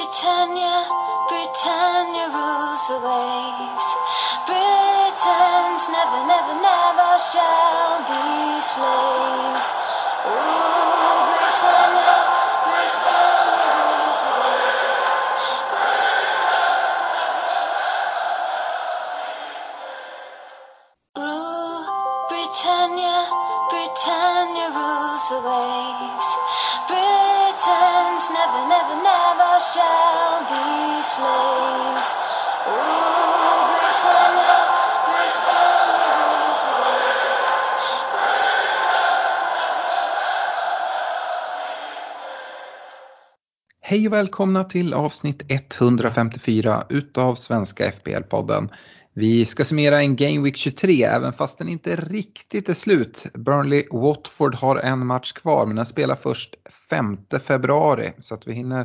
Britannia, Britannia rules the waves. Britons never, never, never shall be slaves. Oh, Britannia, Britannia rules the waves. Rule, Britannia, Britannia rules the waves. Britons never, never, never shall be slaves. Oh, Britannia, Britannia rules the waves. Hej och välkomna till avsnitt 154 utav Svenska FPL-podden. Vi ska summera en Game Week 23 även fast den inte riktigt är slut. Burnley-Watford har en match kvar men den spelar först 5 februari så att vi hinner...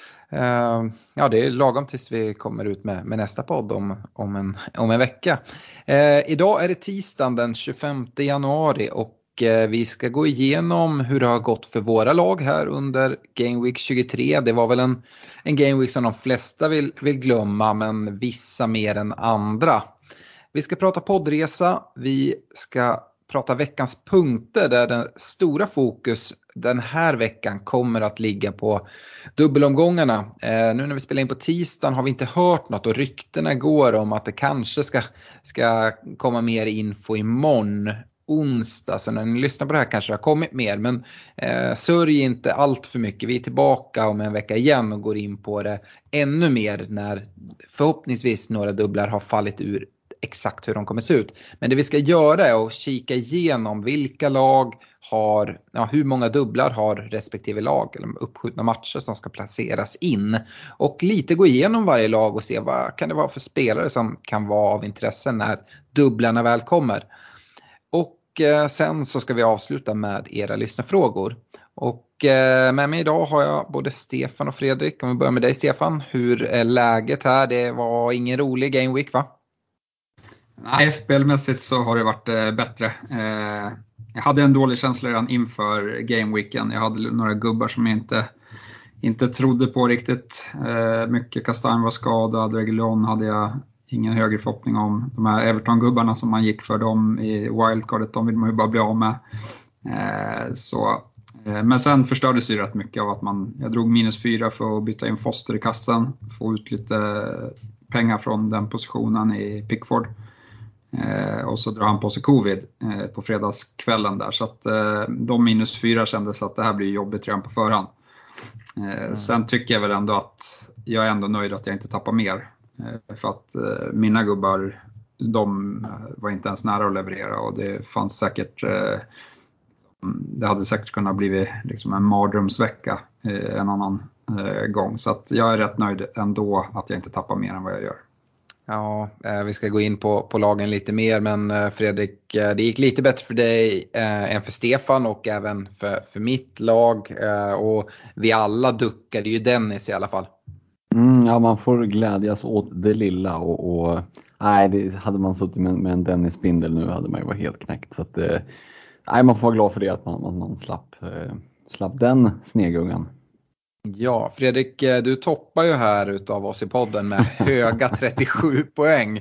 det är lagom tills vi kommer ut med nästa podd om en vecka. Idag är det tisdagen den 25 januari och vi ska gå igenom hur det har gått för våra lag här under Game Week 23. Det var väl en Game Week som de flesta vill glömma men vissa mer än andra. Vi ska prata poddresa, vi ska prata veckans punkter där den stora fokus den här veckan kommer att ligga på dubbelomgångarna. Nu när vi spelar in på tisdagen har vi inte hört något och ryktena går om att det kanske ska komma mer info imorgon onsdag. Så när ni lyssnar på det här kanske det har kommit mer men sörj inte allt för mycket. Vi är tillbaka om en vecka igen och går in på det ännu mer när förhoppningsvis några dubblar har fallit ur exakt hur de kommer se ut. Men det vi ska göra är att kika igenom vilka lag har, hur många dubblar har respektive lag eller uppskjutna matcher som ska placeras in. Och lite gå igenom varje lag och se vad kan det vara för spelare som kan vara av intresse när dubblarna väl kommer. Och sen så ska vi avsluta med era lyssnarfrågor. Och med mig idag har jag både Stefan och Fredrik. Om vi börjar med dig Stefan, hur är läget här? Det var ingen rolig Game Week va? Nej, FPL-mässigt så har det varit bättre. Jag hade en dålig känsla redan inför Gameweeken. Jag hade några gubbar som jag inte trodde på riktigt. Mycket Castagne var skadad. Reguilon hade jag ingen högre förhoppning om. De här Everton-gubbarna som man gick för dem i wildcardet, de vill man ju bara bli av med. Men sen förstördes det rätt mycket av att jag drog -4 för att byta in Foster i kassan. Få ut lite pengar från den positionen i Pickford. Och så drar han på sig covid på fredagskvällen där. Så att de -4 kändes att det här blir jobbigt redan på förhand. Sen tycker jag väl ändå att jag är ändå nöjd att jag inte tappar mer. För att mina gubbar, de var inte ens nära att leverera. Och det fanns säkert, det hade säkert kunnat bli liksom en mardrömsvecka en annan gång. Så att jag är rätt nöjd ändå att jag inte tappar mer än vad jag gör. Ja, vi ska gå in på lagen lite mer men Fredrik, det gick lite bättre för dig än för Stefan och även för mitt lag och vi alla duckade ju Dennis i alla fall. Ja, man får glädjas åt det lilla och nej, det hade man suttit med en Dennis-spindel nu hade man ju varit helt knäckt så att nej, man får vara glad för det att man slapp den snegungan. Ja, Fredrik, du toppar ju här utav oss i podden med höga 37 poäng.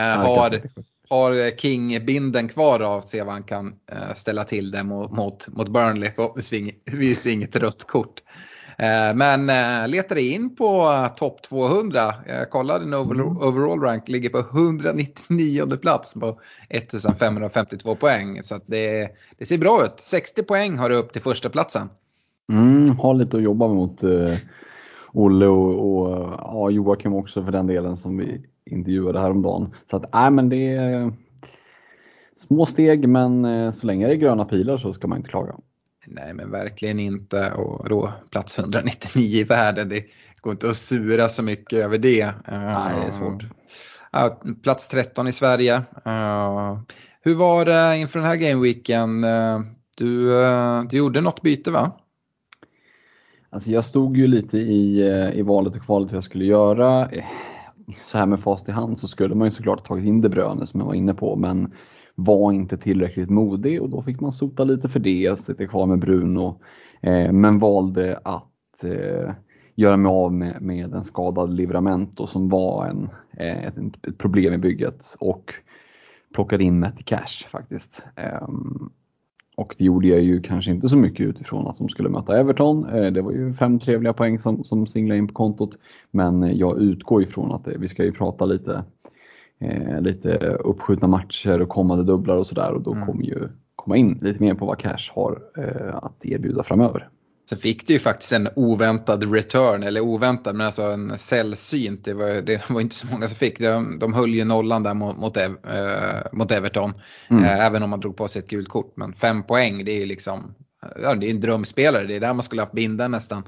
Har King-binden kvar av att se vad han kan ställa till det mot Burnley. Förhoppningsvis inget rött kort. Men letar in på topp 200. Jag kollade en overall rank ligger på 199 plats på 1552 poäng. Så att det ser bra ut. 60 poäng har du upp till första platsen. Har lite att jobba mot Olle och Joakim också för den delen som vi intervjuade häromdagen. Så att men det är små steg men så länge det är gröna pilar så ska man inte klaga. Nej men verkligen inte och då plats 199 i världen, det går inte att sura så mycket över det. Nej, det är svårt. Plats 13 i Sverige. Hur var det inför den här gameweeken? Du gjorde något byte va? Alltså jag stod ju lite i valet och kvalet vad jag skulle göra. Så här med fast i hand så skulle man ju såklart tagit in De Bruyne som jag var inne på. Men var inte tillräckligt modig och då fick man sota lite för det. Sitta kvar med Bruno. Men valde att göra mig av med en skadad Livramento som var ett problem i bygget, och plockade in Matty Cash faktiskt. Och det gjorde jag ju kanske inte så mycket utifrån att de skulle möta Everton. Det var ju 5 trevliga poäng som singlade in på kontot. Men jag utgår ifrån att vi ska ju prata lite uppskjutna matcher och kommande dubblar och sådär. Och då kommer ju komma in lite mer på vad Cash har att erbjuda framöver. Så fick du ju faktiskt en oväntad return, eller oväntad, men alltså en sällsynt. Det var inte så många som fick. De höll ju nollan där mot Everton, även om man drog på sig ett gult kort. Men 5 poäng, det är ju liksom, det är en drömspelare. Det är där man skulle ha haft binden nästan.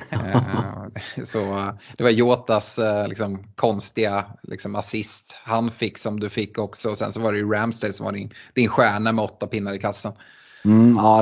Så det var Jotas liksom konstiga liksom assist han fick som du fick också. Och sen så var det ju Ramsdale som var din stjärna med 8 pinnar i kassan. Ja,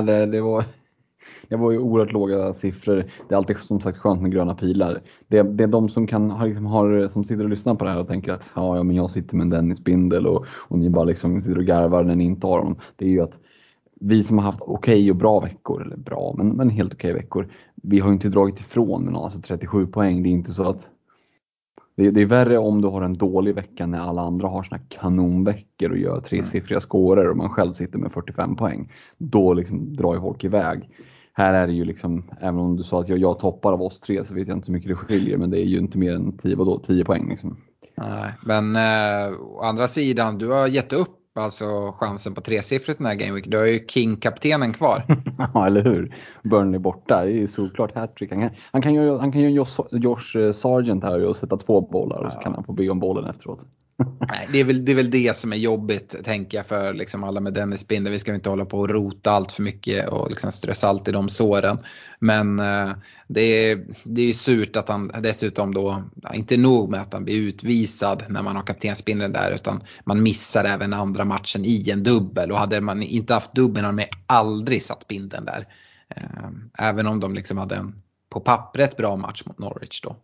det var ju oerhört låga siffror. Det är alltid som sagt skönt med gröna pilar. Det är de som som sitter och lyssnar på det här och tänker att ja, men jag sitter med en Dennis-bindel och ni bara liksom sitter och garvar när ni inte har dem. Det är ju att vi som har haft okej och bra veckor, eller bra, men helt okej veckor, vi har ju inte dragit ifrån med någon, alltså 37 poäng. Det är inte så att det är värre om du har en dålig vecka när alla andra har såna kanonveckor och gör 3-siffriga scorer och man själv sitter med 45 poäng. Då liksom drar ju folk iväg. Här är det ju liksom, även om du sa att jag toppar av oss 3, så vet jag inte så mycket det skiljer, men det är ju inte mer än 10 poäng liksom. Nej, men å andra sidan, du har gett upp alltså chansen på 3-siffrigt den här Game Week. Du har ju King-kaptenen kvar. Ja, eller hur? Burnley borta, det är ju såklart hattrick. Han kan ju Josh Sargent här och sätta 2 bollar och så kan han få be om bollen efteråt. Nej, det är väl det som är jobbigt, tänker jag, för liksom alla med Dennis Binder. Vi ska inte hålla på och rota allt för mycket och liksom strö salt i de såren. Men det är surt att han dessutom då, inte nog med att han blir utvisad när man har kaptensbindeln där, utan man missar även andra matchen i en dubbel. Och hade man inte haft dubbeln hade man aldrig satt binden där. Även om de liksom hade en på pappret bra match mot Norwich då.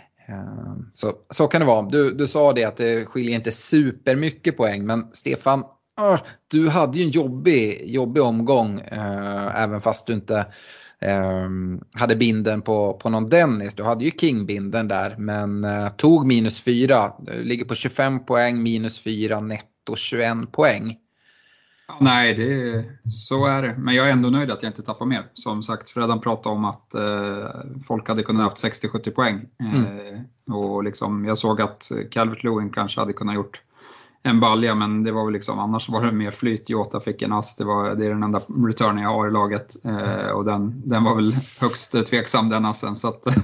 Så kan det vara. Du sa det att det skiljer inte super mycket poäng, men Stefan, du hade ju en jobbig omgång, även fast du inte hade binden på någon Dennis. Du hade ju King-binden där, men tog -4. Du ligger på 25 poäng, -4, netto 21 poäng. Nej, så är det. Men jag är ändå nöjd att jag inte tappar mer. Som sagt, Fredan pratade om att folk hade kunnat haft 60-70 poäng. Och liksom, jag såg att Calvert-Lewin kanske hade kunnat gjort en balja, men det var väl liksom, annars var det mer flyt. Jota fick en ass, det är den enda returnen jag har i laget. Och den var väl högst tveksam, den assen. Så att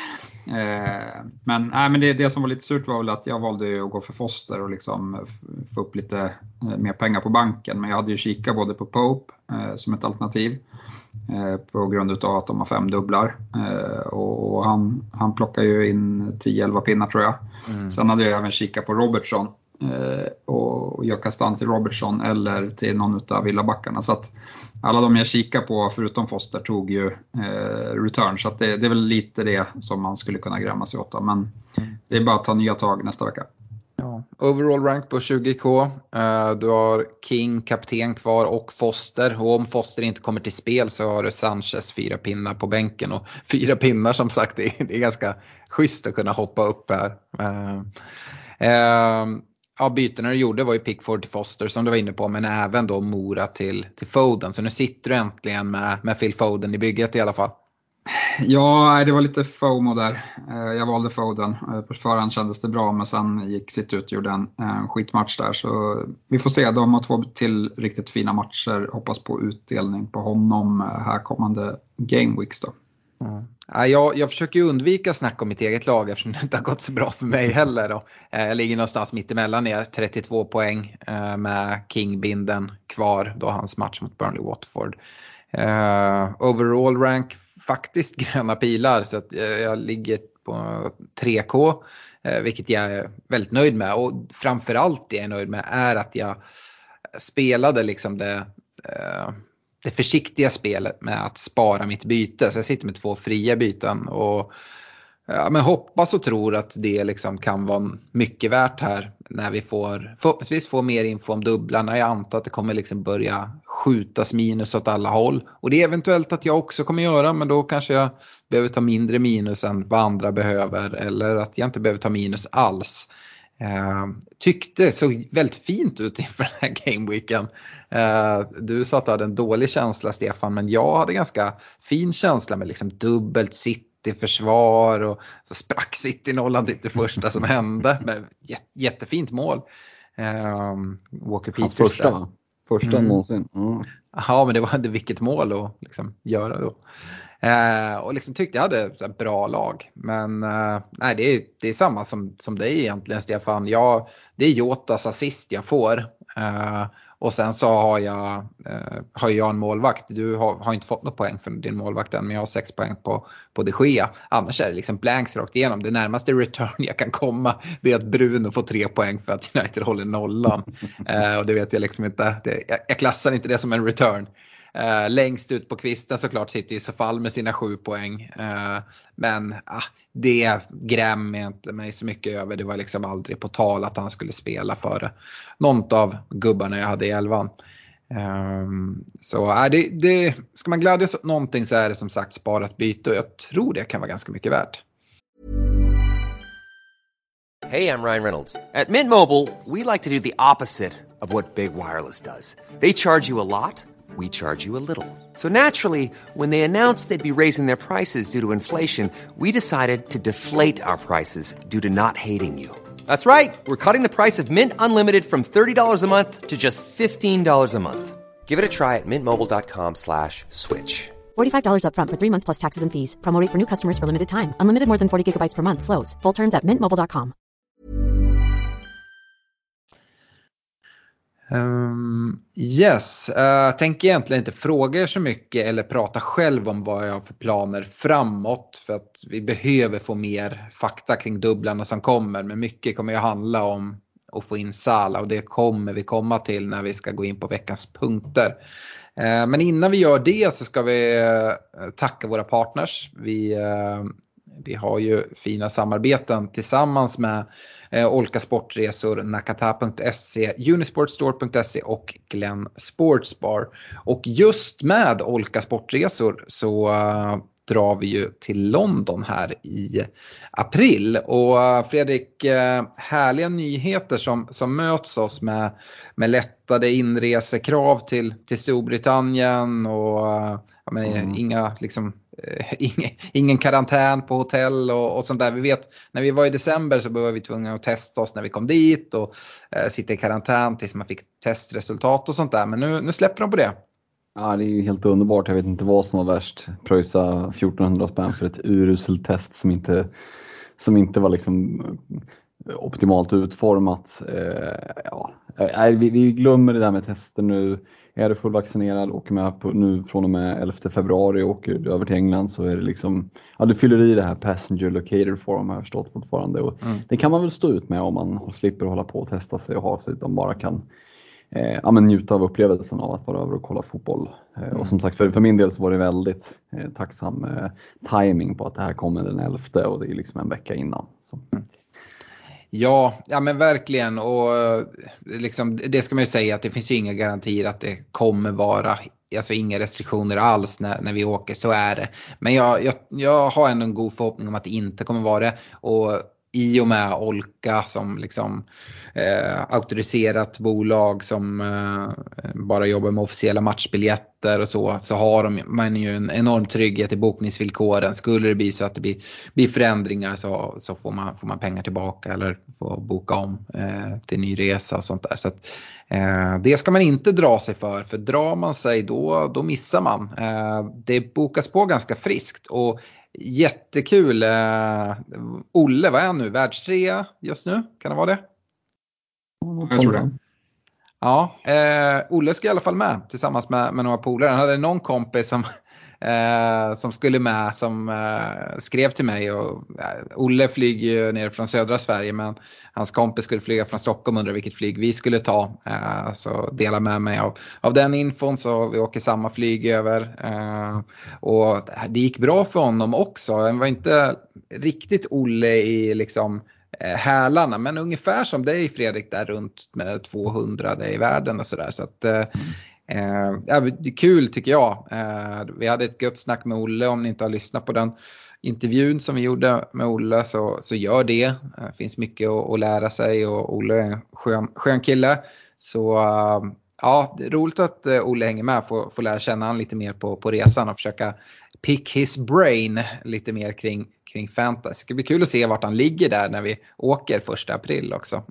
men det som var lite surt var väl att jag valde att gå för Foster och liksom få upp lite mer pengar på banken. Men jag hade ju kikat både på Pope som ett alternativ på grund av att de har 5 dubblar. Och han plockar ju in 10-11 pinnar tror jag. Sen hade jag även kikat på Robertson. Och jag kastade till Robertson eller till någon av villabackarna. Så att alla de jag kikar på förutom Foster tog ju return. Så att det är väl lite det som man skulle kunna grämma sig åt. Men det är bara att ta nya tag nästa vecka. Ja. Overall rank på 20k. Du har King, kapten kvar och Foster. Och om Foster inte kommer till spel så har du Sanchez 4 pinnar på bänken. Och 4 pinnar som sagt, det är ganska schysst att kunna hoppa upp här. Ja, bytena du gjorde var ju Pickford till Foster som du var inne på, men även då Mora till Foden. Så nu sitter du äntligen med Phil Foden i bygget i alla fall. Ja, det var lite FOMO där. Jag valde Foden. På förhand kändes det bra, men sen gick sitt ut och gjorde en skitmatch där. Så vi får se, de har 2 till riktigt fina matcher. Hoppas på utdelning på honom här kommande Game Weeks då. Ja, jag försöker undvika snack om mitt eget lag eftersom det inte har gått så bra för mig heller då. Jag ligger någonstans mitt emellan er, 32 poäng med King-binden kvar då hans match mot Burnley Watford. Overall rank faktiskt gröna pilar, så att jag ligger på 3k, vilket jag är väldigt nöjd med. Och framförallt det jag är nöjd med är att jag spelade liksom det försiktiga spelet med att spara mitt byte. Så jag sitter med 2 fria byten och Ja, men hoppas och tror att det liksom kan vara mycket värt här när vi förhoppningsvis får mer info om dubblarna. Jag antar att det kommer liksom börja skjutas minus åt alla håll. Och det är eventuellt att jag också kommer göra, men då kanske jag behöver ta mindre minus än vad andra behöver. Eller att jag inte behöver ta minus alls. Tyckte det såg väldigt fint ut inför den här gameweeken. Du sa att du hade en dålig känsla, Stefan, men jag hade ganska fin känsla med liksom dubbelt City-försvar och så sprack City-nollan typ det första som hände med jättefint mål. Walker Hans Peters första någonsin. Ja, men det var inte vilket mål att liksom göra då. Och liksom tyckte jag hade så här bra lag. Men nej, det är samma som dig egentligen, Stefan. Det är Jotas assist jag får. Och sen så har jag en målvakt. Du har inte fått något poäng för din målvakt än, men jag har 6 poäng på De Gea. Annars är det liksom blanks rakt igenom. Det närmaste return jag kan komma, det är att Bruno får 3 poäng för att United håller nollan. Och det vet jag liksom inte. Jag klassar inte det som en return. Längst ut på kvisten såklart sitter ju Sofall med sina 7 poäng. Men det grämer inte mig så mycket över. Det var liksom aldrig på tal att han skulle spela före någon av gubbarna jag hade i 11. Så ska man glädjas åt någonting så är det som sagt sparat byte. Och jag tror det kan vara ganska mycket värt. Hey, I'm Ryan Reynolds. At Mint Mobile, we like to do the opposite of what Big Wireless does. They charge you a lot. We charge you a little. So naturally, when they announced they'd be raising their prices due to inflation, we decided to deflate our prices due to not hating you. That's right. We're cutting the price of Mint Unlimited from $30 a month to just $15 a month. Give it a try at mintmobile.com/switch. $45 up front for 3 months plus taxes and fees. Promo rate for new customers for limited time. Unlimited more than 40 gigabytes per month slows. Full terms at mintmobile.com. Tänker egentligen inte fråga så mycket eller prata själv om vad jag har för planer framåt, för att vi behöver få mer fakta kring dubblarna som kommer, men mycket kommer ju handla om att få in Salah och det kommer vi komma till när vi ska gå in på veckans punkter. Men innan vi gör det så ska vi tacka våra partners. Vi har ju fina samarbeten tillsammans med Olka Sportresor, Nakata.se, Unisportstore.se och Glenn Sportsbar. Och just med Olka Sportresor så drar vi ju till London här i april. Och Fredrik, härliga nyheter som möts oss med lättade inresekrav till Storbritannien och inga liksom ingen karantän på hotell och sånt där. Vi vet, när vi var i december så var vi tvungna att testa oss när vi kom dit och sitta i karantän tills man fick testresultat och sånt där. Men nu släpper de på det. Ja, det är ju helt underbart. Jag vet inte vad som var värst. Pröjsa 1400 spänn för ett uruselt test som inte var liksom optimalt utformat. Vi glömmer det där med tester nu. Är du fullvaccinerad, åker med på, nu från och med 11 februari och åker du över till England så är det liksom, du fyller i det här passenger locator form, har jag förstått fortfarande. Och det kan man väl stå ut med om man slipper hålla på och testa sig och ha så att de bara kan njuta av upplevelsen av att vara över och kolla fotboll. Och som sagt, för min del så var det väldigt tacksam timing på att det här kommer den 11 och det är liksom en vecka innan. Så. Ja, men verkligen, och liksom, det ska man ju säga att det finns ju inga garantier att det kommer vara, alltså inga restriktioner alls när vi åker, så är det. Men jag har ändå en god förhoppning om att det inte kommer vara det, och i och med Olka som liksom auktoriserat bolag som bara jobbar med officiella matchbiljetter och så har man ju en enorm trygghet i bokningsvillkoren. Skulle det bli så att det blir förändringar så får man pengar tillbaka eller får boka om till ny resa och sånt där. Så att, det ska man inte dra sig för drar man sig då missar man. Det bokas på ganska friskt och jättekul. Olle, vad är han nu? Världstrea just nu? Kan det vara det? Jag tror det. Ja, Olle ska i alla fall med tillsammans med några polare. Han hade någon kompis som som skulle med som skrev till mig. Och Olle flyger ju ner från södra Sverige, men hans kompis skulle flyga från Stockholm, undrar vilket flyg vi skulle ta. Så dela med mig av den infon, så vi åker samma flyg över. Och det gick bra för honom också. Han var inte riktigt Olle i liksom hälarna, men ungefär som dig Fredrik, där runt med 200 i världen och sådär. Så att det är kul tycker jag. Vi hade ett gött snack med Olle. Om ni inte har lyssnat på den intervjun som vi gjorde med Olle, så gör det. Det finns mycket att lära sig, och Olle är en skön kille. Så ja, det är roligt att Olle hänger med, får lära känna han lite mer på resan och försöka pick his brain lite mer kring fantasy. Det ska bli kul att se vart han ligger där när vi åker 1 april också.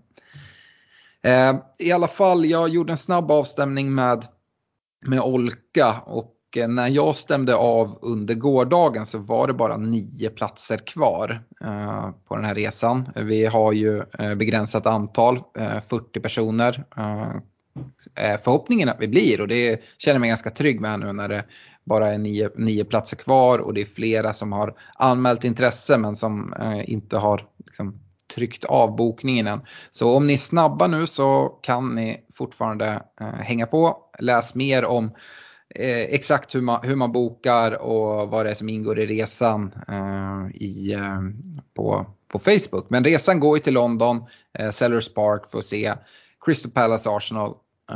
I alla fall, jag gjorde en snabb avstämning med Olka, och när jag stämde av under gårdagen så var det bara 9 platser kvar på den här resan. Vi har ju begränsat antal, 40 personer. Förhoppningen att vi blir, och det känner mig ganska trygg med nu när det bara är 9 platser kvar, och det är flera som har anmält intresse men som inte har liksom tryckt av bokningen än. Så om ni är snabba nu så kan ni fortfarande hänga på. Läs mer om exakt hur man bokar och vad det är som ingår i resan på Facebook. Men resan går ju till London, Sellers Park, för att se Crystal Palace Arsenal.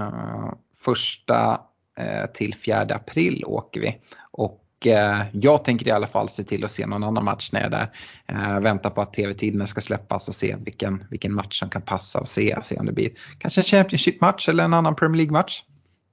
1 till 4 april åker vi. Och jag tänker i alla fall se till att se någon annan match när jag är där. Vänta på att tv-tiderna ska släppas och se vilken match som kan passa, och se om det blir kanske en Championship-match eller en annan Premier League-match.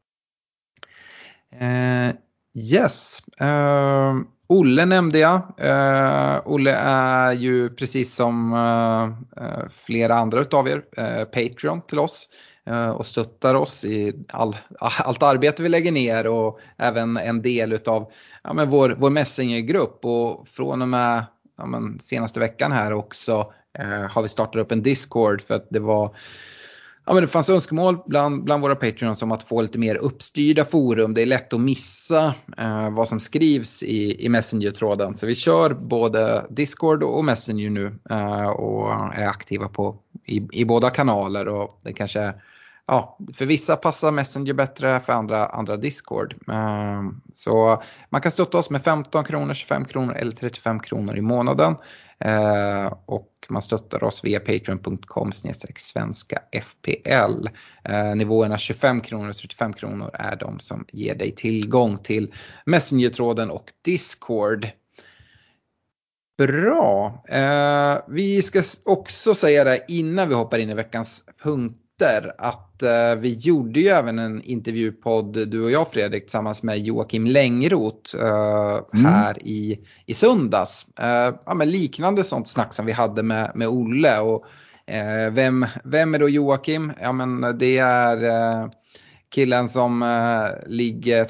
Yes. Olle nämnde jag. Olle är ju precis som flera andra utav er Patreon till oss. Och stöttar oss i allt arbete vi lägger ner, och även en del utav vår Messenger-grupp. Och från och med senaste veckan här också har vi startat upp en Discord, för att det fanns önskemål bland våra Patreons om att få lite mer uppstyrda forum. Det är lätt att missa vad som skrivs i Messenger-tråden. Så vi kör både Discord och Messenger nu, och är aktiva i båda kanaler. Och det kanske, för vissa passar Messenger bättre, för andra Discord. Så man kan stötta oss med 15 kronor, 25 kronor eller 35 kronor i månaden. Och man stöttar oss via patreon.com/svenska FPL. Nivåerna 25 kronor och 35 kronor är de som ger dig tillgång till Messenger-tråden och Discord. Bra. Vi ska också säga det innan vi hoppar in i veckans punkter, att vi gjorde ju även en intervjupodd, du och jag Fredrik, tillsammans med Joakim Längroth här i söndags. Men liknande sånt snack som vi hade med Olle. Och vem är då Joakim? Ja, men det är killen som ligger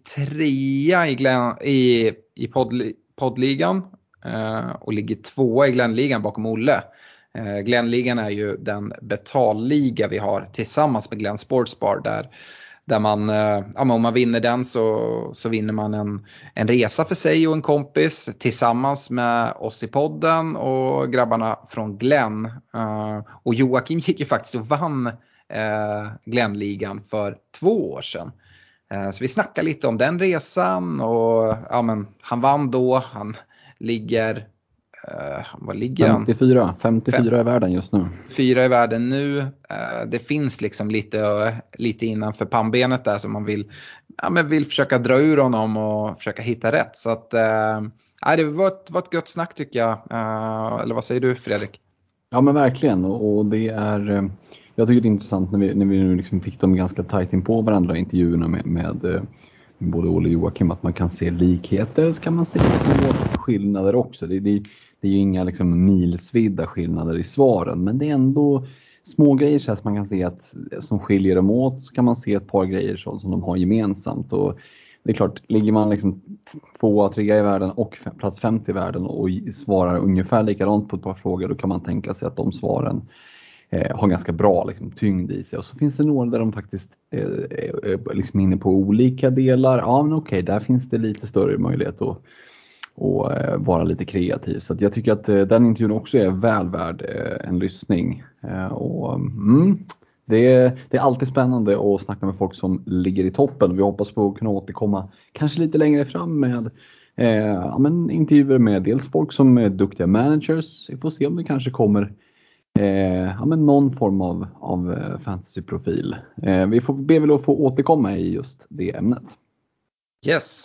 3 i poddligan och ligger 2 i Glenligan bakom Olle. Glenligan är ju den betalliga vi har tillsammans med Glenn Sportsbar, där man, om man vinner den så vinner man en resa för sig och en kompis tillsammans med oss i podden och grabbarna från Glenn. Och Joakim gick ju faktiskt och vann Glenligan för 2 år sedan. Så vi snackar lite om den resan, och han vann då. Han ligger, vad ligger han? 54 i världen just nu. 4 i världen nu. Det finns liksom lite innanför pannbenet där, som man vill försöka dra ur honom och försöka hitta rätt. Så att det var ett gott snack tycker jag. Eller vad säger du Fredrik? Ja men verkligen, och det är, jag tycker det är intressant när vi nu liksom fick dem ganska tajt in på varandra, intervjuerna med både Olle och Joakim, att man kan se likheter, så kan man se skillnader också. Det är ju inga liksom milsvidda skillnader i svaren, men det är ändå små grejer så att man kan se att som skiljer dem åt, så kan man se ett par grejer som de har gemensamt. Och det är klart, ligger man liksom 2, 3 i världen och plats 50 i världen och svarar ungefär likadant på ett par frågor, då kan man tänka sig att de svaren har ganska bra liksom, tyngd i sig. Och så finns det några där de faktiskt liksom inne på olika delar. Ja, men okej, där finns det lite större möjlighet att vara lite kreativ. Så att jag tycker att den intervjun också är väl värd en lyssning. Det är alltid spännande att snacka med folk som ligger i toppen. Vi hoppas på att kunna återkomma kanske lite längre fram med intervjuer med dels folk som är duktiga managers. Vi får se om det kanske kommer någon form av fantasyprofil. Vi får be väl att få återkomma i just det ämnet. Yes.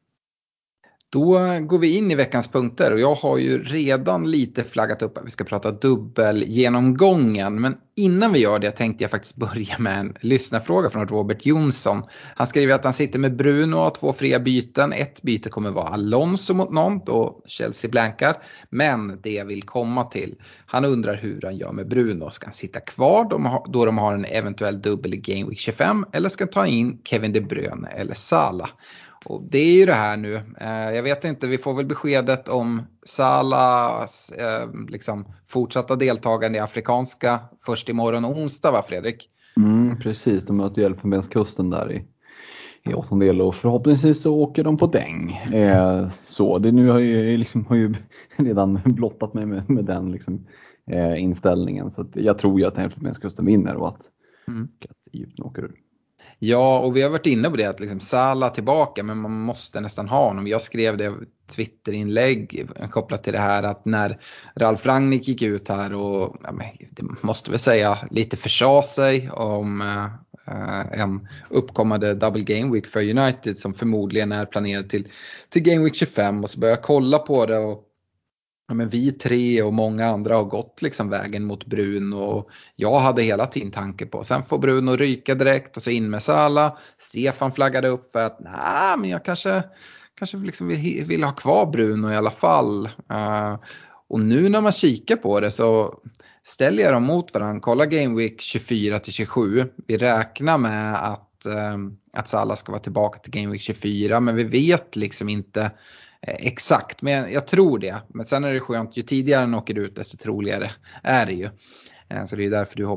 Då går vi in i veckans punkter och jag har ju redan lite flaggat upp att vi ska prata dubbelgenomgången. Men innan vi gör det tänkte jag faktiskt börja med en lyssnarfråga från Robert Jonsson. Han skriver att han sitter med Bruno och har 2 fria byten. Ett byte kommer vara Alonso mot Nantes och Chelsea blankar. Men det jag vill komma till, han undrar hur han gör med Bruno. Ska han sitta kvar då de har en eventuell dubbel i Game Week 25 eller ska han ta in Kevin De Bruyne eller Salah? Och det är ju det här nu. Jag vet inte, vi får väl beskedet om Salahs liksom fortsatta deltagande i afrikanska först imorgon och onsdag, va Fredrik? Precis, de möter Elfenbenskusten där i 8:e och förhoppningsvis så åker de på däng. Så det nu har ju redan blottat mig med den liksom, inställningen. Så att jag tror ju att Elfenbenskusten vinner och att Egypten åker ur. Ja, och vi har varit inne på det att liksom Salah tillbaka, men man måste nästan ha honom. Jag skrev det Twitterinlägg kopplat till det här att när Ralf Rangnick gick ut här och det måste väl säga lite försade sig om en uppkommande double game week för United som förmodligen är planerad till game week 25 och så börjar jag kolla på det och men vi 3 och många andra har gått liksom vägen mot Bruno och jag hade hela tiden tanke på. Sen får Bruno ryka direkt och så in med Salah. Stefan flaggade upp för att men jag kanske liksom vill ha kvar Bruno i alla fall. Och nu när man kikar på det så ställer jag dem mot varandra. Kolla Game Week 24-27. Vi räknar med att Salah ska vara tillbaka till Game Week 24 men vi vet liksom inte exakt, men jag tror det. Men sen är det skönt, ju tidigare den åker ut desto troligare är det ju. Så det är därför du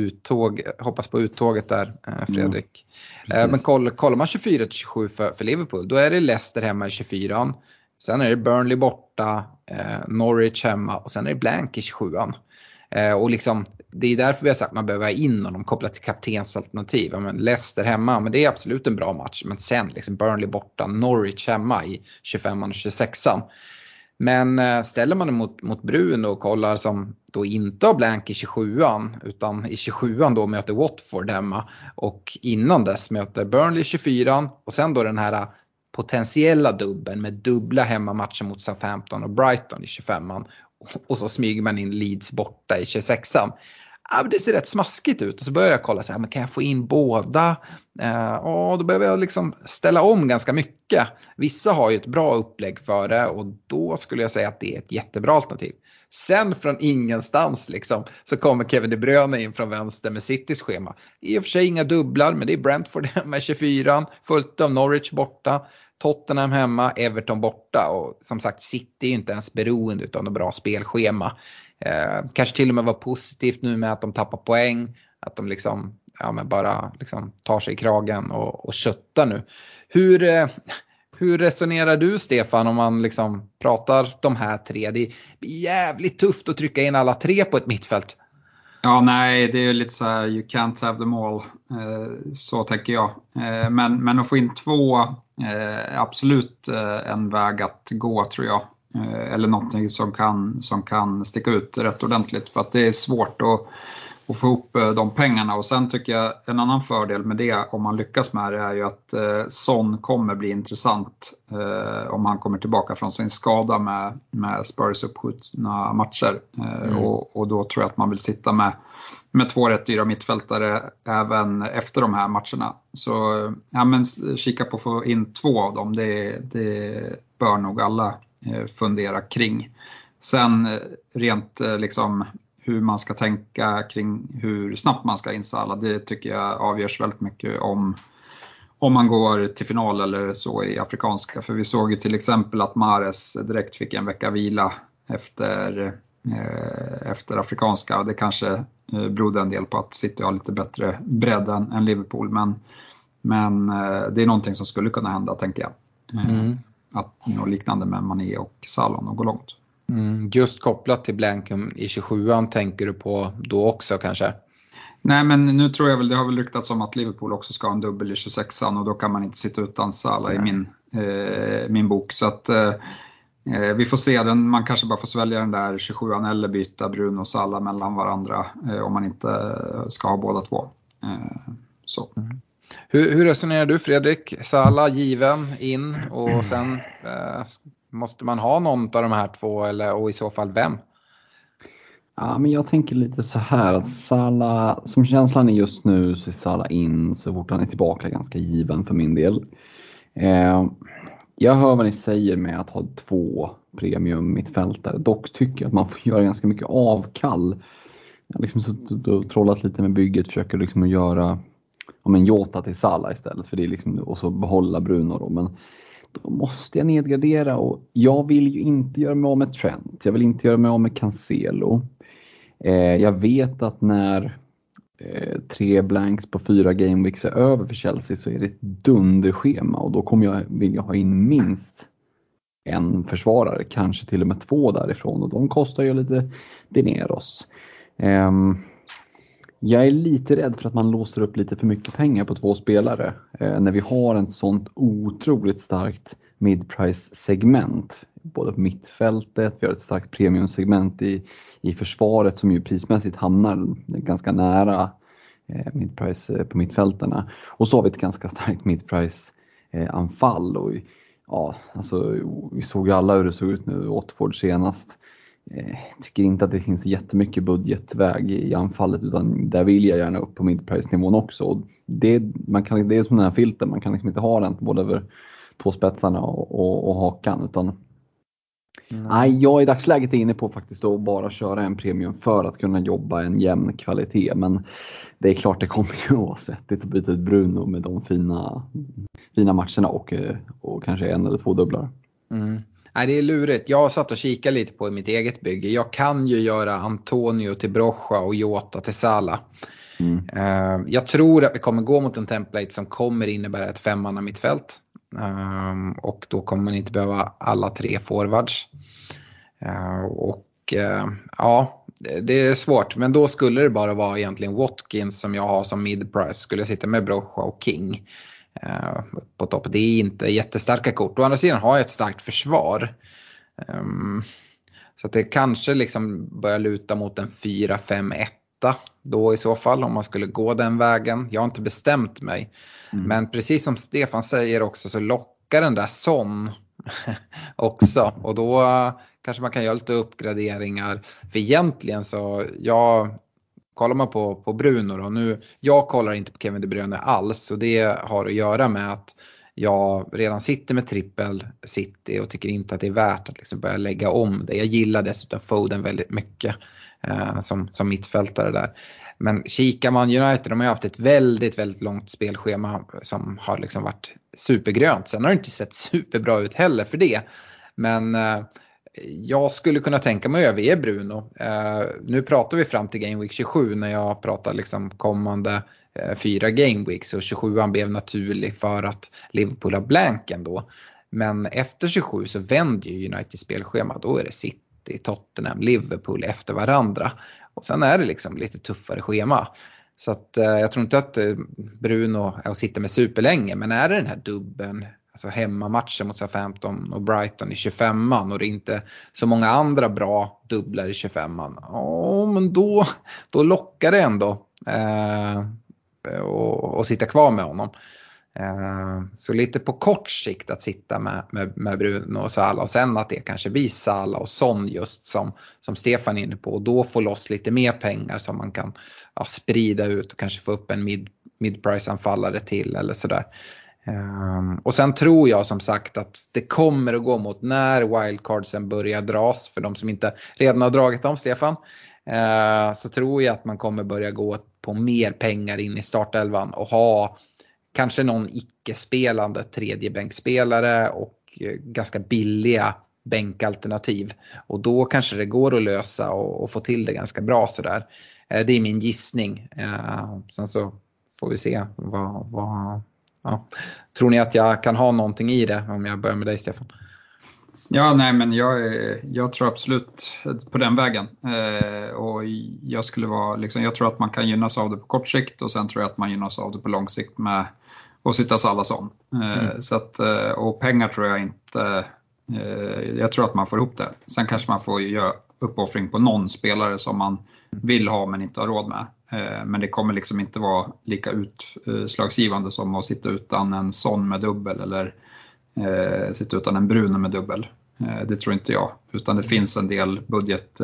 hoppas på uttåget där, Fredrik. Men kollar man 24-27 för Liverpool, då är det Leicester hemma i 24. Sen är det Burnley borta, Norwich hemma och sen är det blank i 27an. Och liksom, det är därför vi har sagt att man behöver ha in honom kopplat till kaptensalternativ. Men Leicester hemma, men det är absolut en bra match. Men sen liksom Burnley borta, Norwich hemma i 25an och 26an. Men ställer man det mot Bruno och kollar som då inte har blank i 27an utan i 27an då möter Watford hemma och innan dess möter Burnley i 24an och sen då den här potentiella dubben med dubbla hemmamatcher mot Southampton och Brighton i 25an och så smyger man in Leeds borta i 26an. Det ser rätt smaskigt ut och så börjar jag kolla så här, men kan jag få in båda? Då behöver jag liksom ställa om ganska mycket. Vissa har ju ett bra upplägg för det och då skulle jag säga att det är ett jättebra alternativ. Sen från ingenstans liksom, så kommer Kevin De Bruyne in från vänster med Citys schema. I och för sig inga dubblar, men det är Brentford hemma i 24an, fullt av Norwich borta. Tottenham hemma, Everton borta och som sagt City är ju inte ens beroende av något bra spelschema. Kanske till och med var positivt nu med att de tappar poäng, att de liksom, bara liksom tar sig i kragen och köttar nu. Hur resonerar du, Stefan, om man liksom pratar de här 3? Det är jävligt tufft att trycka in alla 3 på ett mittfält. Ja, nej, det är ju lite så här, you can't have them all, så tänker jag. Men att få in 2 absolut en väg att gå, tror jag. Eller någonting som kan sticka ut rätt ordentligt, för att det är svårt att få ihop de pengarna. Och sen tycker jag en annan fördel med det, om man lyckas med det, är ju att Son kommer bli intressant om han kommer tillbaka från sin skada med Spurs uppskjutna matcher. Och då tror jag att man vill sitta med 2 rätt dyra mittfältare även efter de här matcherna. Så kika på att få in 2 av dem, det bör nog alla fundera kring. Sen rent liksom hur man ska tänka kring hur snabbt man ska insalla, det tycker jag avgörs väldigt mycket om man går till final eller så i afrikanska. För vi såg ju till exempel att Mahrez direkt fick en vecka vila efter efter afrikanska. Det kanske berodde en del på att City har lite bättre bredd än Liverpool, men det är någonting som skulle kunna hända, tänker jag. Att något liknande med Mané och Salah går långt. Just kopplat till blanken i 27an tänker du på då också kanske? Nej, men nu tror jag väl, det har väl ryktats om att Liverpool också ska ha en dubbel i 26an och då kan man inte sitta utan Salah i min bok. Så att vi får se den, man kanske bara får svälja den där 27an eller byta Bruno och Salah mellan varandra om man inte ska ha båda två. Så. Hur resonerar du, Fredrik? Salah given in och sen måste man ha någon av de här två och i så fall vem? Ja, men jag tänker lite så här att Salah, som känslan är just nu, så är Salah in så fort han är tillbaka ganska given för min del. Jag hör vad ni säger med att ha 2 premium mittfältare. Dock tycker jag att man får göra ganska mycket avkall. Jag har liksom suttit och trollat lite med bygget, försöker liksom att göra Jota till Salah istället för det liksom, och så behålla Bruno då. Men då måste jag nedgradera och jag vill ju inte göra mig av med Trent. Jag vill inte göra mig av med Cancelo. Jag vet att när 3 blanks på 4 gameweeks är över för Chelsea så är det ett dunderschema och då kommer jag vilja ha in minst en försvarare, kanske till och med 2 därifrån och de kostar ju lite dineros. Jag är lite rädd för att man låser upp lite för mycket pengar på 2 spelare när vi har en sånt otroligt starkt mid-price-segment både på mittfältet, vi har ett starkt premium-segment i försvaret som ju prismässigt hamnar ganska nära mid-price på mittfälterna. Och så har vi ett ganska starkt mid-price-anfall. Och ja, alltså, vi såg ju alla hur det såg ut nu, Watford senast. Tycker inte att det finns jättemycket budgetväg i anfallet utan där vill jag gärna upp på mid-price-nivån också. Och det är som den här filten, man kan liksom inte ha den både över 2 spetsarna och hakan utan nej, jag i dagsläget är inne på faktiskt att bara köra en premium för att kunna jobba en jämn kvalitet. Men det är klart det kommer ju att sättigt att byta ut Bruno med de fina matcherna och kanske 1 eller 2 dubblar. Nej, det är lurigt. Jag har satt och kikat lite på mitt eget bygge. Jag kan ju göra Antonio till Brocha och Jota till Salah. Jag tror att vi kommer gå mot en template som kommer innebära ett 5-manna mittfält. Och då kommer man inte behöva alla 3 forwards. Ja, det är svårt. Men då skulle det bara vara egentligen Watkins som jag har som mid-price. Skulle jag sitta med Brocha och King på topp. Det är inte jättestarka kort. Å andra sidan har jag ett starkt försvar. Så att det kanske liksom börjar luta mot en 4-5-1 då i så fall om man skulle gå den vägen. Jag har inte bestämt mig. Men precis som Stefan säger också så lockar den där Son också. Och då kanske man kan göra lite uppgraderingar. För egentligen så kollar man på Bruno då. Nu, jag kollar inte på Kevin De Bruyne alls. Och det har att göra med att jag redan sitter med trippel City och tycker inte att det är värt att liksom börja lägga om det. Jag gillar dessutom Foden väldigt mycket som mittfältare där. Men kikar man United, de har haft ett väldigt, väldigt långt spelschema som har liksom varit supergrönt. Sen har det inte sett superbra ut heller för det. Men jag skulle kunna tänka mig att överge Bruno. Nu pratar vi fram till Game Week 27 när jag pratar liksom kommande 4 Game Weeks. Och 27an blev naturlig för att Liverpool har blanken då. Men efter 27 så vänder ju United spelschema. Då är det City, Tottenham, Liverpool efter varandra. Och sen är det liksom lite tuffare schema. Så att jag tror inte att Bruno är och sitter med superlänge. Men är det den här dubben, alltså hemmamatchen mot Southampton och Brighton i 25an och det är inte så många andra bra dubblar i 25an. Men då lockar det ändå och sitta kvar med honom. Så lite på kort sikt att sitta med Bruno och Salah och sen att det kanske blir Salah och Son just som Stefan är inne på och då få loss lite mer pengar som man kan sprida ut och kanske få upp en mid-price-anfallare till eller sådär. Och sen tror jag som sagt att det kommer att gå mot när wildcardsen börjar dras för de som inte redan har dragit dem, Stefan. Så tror jag att man kommer börja gå på mer pengar in i startelvan och ha kanske någon icke-spelande tredje bänkspelare och ganska billiga bänkalternativ. Och då kanske det går att lösa och få till det ganska bra sådär. Det är min gissning. Sen så får vi se ja. Tror ni att jag kan ha någonting i det om jag börjar med dig, Stefan? Ja, nej, men jag tror absolut på den vägen. Och jag skulle vara liksom, jag tror att man kan gynnas av det på kort sikt, och sen tror jag att man gynnas av det på lång sikt med att sitta Salasson. Så att, och pengar tror jag inte, jag tror att man får ihop det. Sen kanske man får göra uppoffring på någon spelare som man vill ha men inte har råd med. Men det kommer liksom inte vara lika utslagsgivande som att sitta utan en Son med dubbel eller sitta utan en Bruno med dubbel. Det tror inte jag, utan det finns en del budget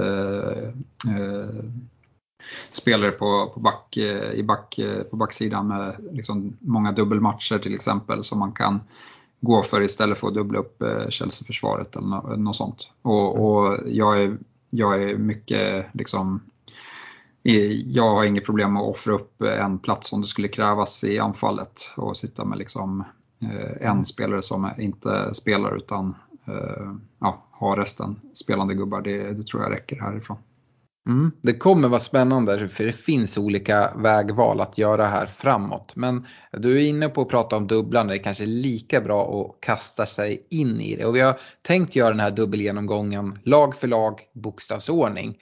spelare på backsidan med liksom många dubbelmatcher till exempel, som man kan gå för istället för att dubbla upp Chelsea-försvaret eller något sånt. Och jag är mycket liksom, jag har inget problem med att offra upp en plats om det skulle krävas i anfallet och sitta med liksom en spelare som inte spelar utan ha resten spelande gubbar. Det tror jag räcker härifrån. Det kommer vara spännande, för det finns olika vägval att göra här framåt. Men du är inne på att prata om dubblan, det är kanske lika bra att kasta sig in i det. Och vi har tänkt göra den här dubbelgenomgången lag för lag, bokstavsordning.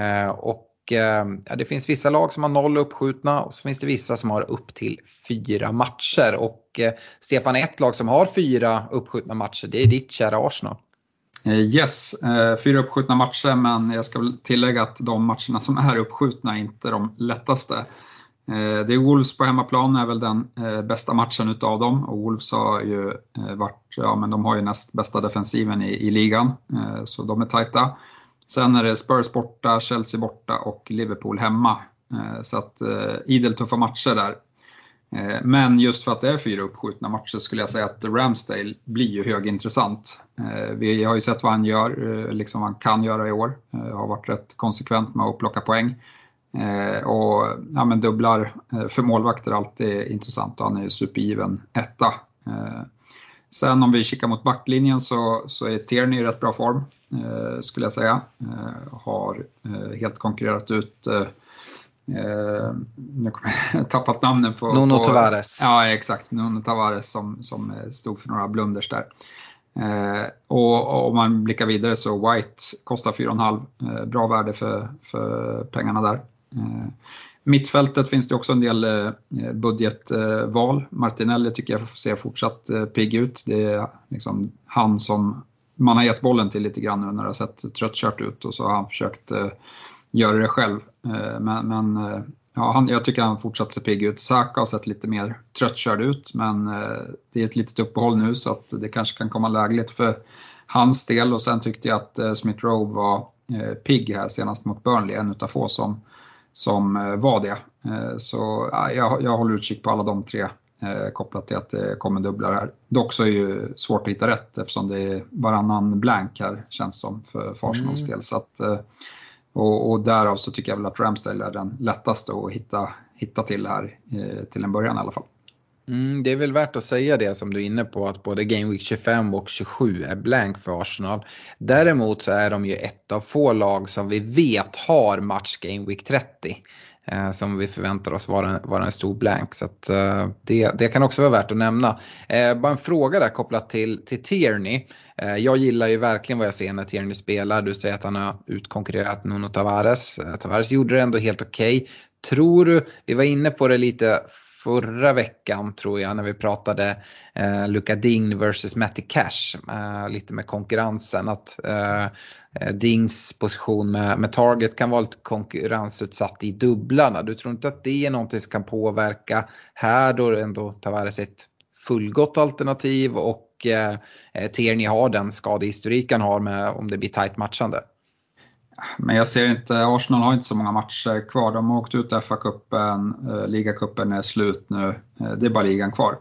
Det finns vissa lag som har 0 uppskjutna, och så finns det vissa som har upp till 4 matcher. Och Stefan, ett lag som har 4 uppskjutna matcher, det är ditt kära Arsenal. Yes, 4 uppskjutna matcher, men jag ska tillägga att de matcherna som är uppskjutna är inte de lättaste. Det är Wolves på hemmaplan är väl den bästa matchen utav dem, och Wolves har ju varit, men de har ju näst bästa defensiven i ligan, så de är tajta. Sen är det Spurs borta, Chelsea borta och Liverpool hemma, så att ideltuffa matcher där. Men just för att det är 4 uppskjutna matcher skulle jag säga att Ramsdale blir ju högintressant. Vi har ju sett vad han gör, liksom vad han kan göra i år. Har varit rätt konsekvent med att plocka poäng. Och men dubblar för målvakter är alltid intressant, och han är ju supergiven etta. Sen om vi kikar mot backlinjen så är Tierney i rätt bra form, skulle jag säga. Har helt konkurrerat ut... nu kommer jag tappat namnen på Nuno Tavares. Ja, exakt, Nuno Tavares som stod för några blunders där. Och om man blickar vidare så White kostar 4,5, bra värde för pengarna där. Mittfältet finns det också en del budgetval. Martinelli tycker jag ser fortsatt pigg ut. Det är liksom han som man har gett bollen till lite grann nu när det har sett tröttkört ut, och så har han försökt göra det själv. Jag tycker han fortsatt ser pigg ut. Saka har sett lite mer tröttkörd ut, men det är ett litet uppehåll nu, så att det kanske kan komma lägligt för hans del. Och sen tyckte jag att Smith Rowe var pigg här senast mot Burnley, en utav få som var det. Så jag håller utkik på alla de 3 kopplat till att det kommer dubblar här. Dock så är det ju svårt att hitta rätt, eftersom det är varannan blank här, känns som för Arsenals del. Så att, och därav så tycker jag väl att Ramsdale är den lättaste att hitta till här till en början i alla fall. Det är väl värt att säga det som du är inne på, att både Game Week 25 och 27 är blank för Arsenal. Däremot så är de ju ett av få lag som vi vet har match Game Week 30. Som vi förväntar oss vara en stor blank. Så att, det kan också vara värt att nämna. Bara en fråga där kopplat till Tierney. Jag gillar ju verkligen vad jag ser när Tierney spelar. Du säger att han har utkonkurrerat Nuno Tavares. Tavares gjorde det ändå helt okej. Tror du, vi var inne på det lite förra veckan tror jag, när vi pratade Luka Digne versus Matty Cash, lite med konkurrensen, att Dings position med Target kan vara lite konkurrensutsatt i dubblarna. Du tror inte att det är någonting som kan påverka här, då ändå Tavares ett fullgott alternativ och Tierney har den skadehistorik han har med om det blir tajt matchande? Men jag ser inte, Arsenal har inte så många matcher kvar. De har åkt ut FA-cupen, ligacupen är slut nu. Det är bara ligan kvar.